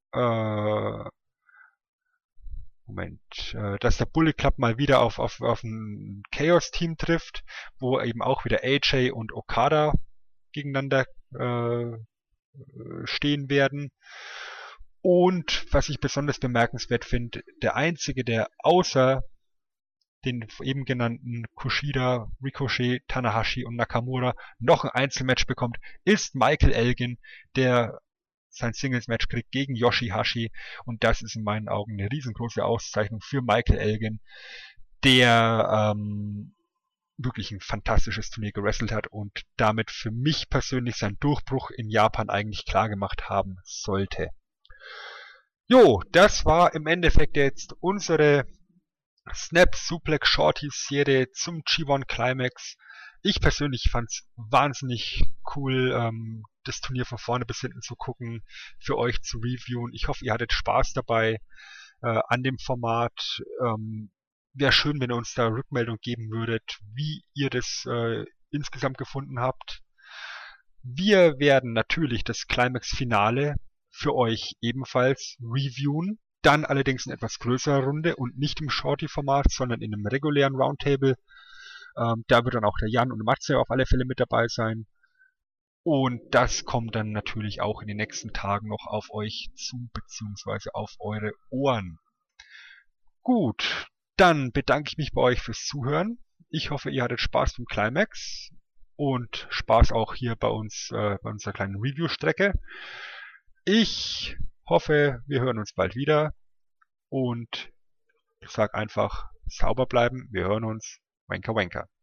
ein Chaos-Team trifft, wo eben auch wieder AJ und Okada gegeneinander stehen werden. Und was ich besonders bemerkenswert finde, der einzige, der außer den eben genannten Kushida, Ricochet, Tanahashi und Nakamura noch ein Einzelmatch bekommt, ist Michael Elgin, der sein Singles-Match kriegt gegen Yoshihashi. Und das ist in meinen Augen eine riesengroße Auszeichnung für Michael Elgin, der wirklich ein fantastisches Turnier gewrestelt hat und damit für mich persönlich seinen Durchbruch in Japan eigentlich klar gemacht haben sollte. Jo, das war im Endeffekt jetzt unsere Snap Suplex Shorties Serie zum G1 Climax. Ich persönlich fand's wahnsinnig cool, das Turnier von vorne bis hinten zu gucken, für euch zu reviewen. Ich hoffe, ihr hattet Spaß dabei an dem Format. Wäre schön, wenn ihr uns da Rückmeldung geben würdet, wie ihr das insgesamt gefunden habt. Wir werden natürlich das Climax-Finale für euch ebenfalls reviewen. Dann allerdings in etwas größerer Runde und nicht im Shorty-Format, sondern in einem regulären Roundtable. Da wird dann auch der Jan und Matze auf alle Fälle mit dabei sein. Und das kommt dann natürlich auch in den nächsten Tagen noch auf euch zu, beziehungsweise auf eure Ohren. Gut, dann bedanke ich mich bei euch fürs Zuhören. Ich hoffe, ihr hattet Spaß beim Climax und Spaß auch hier bei uns, bei unserer kleinen Review-Strecke. Ich hoffe, wir hören uns bald wieder und ich sage einfach, sauber bleiben, wir hören uns. Wanker Wanker.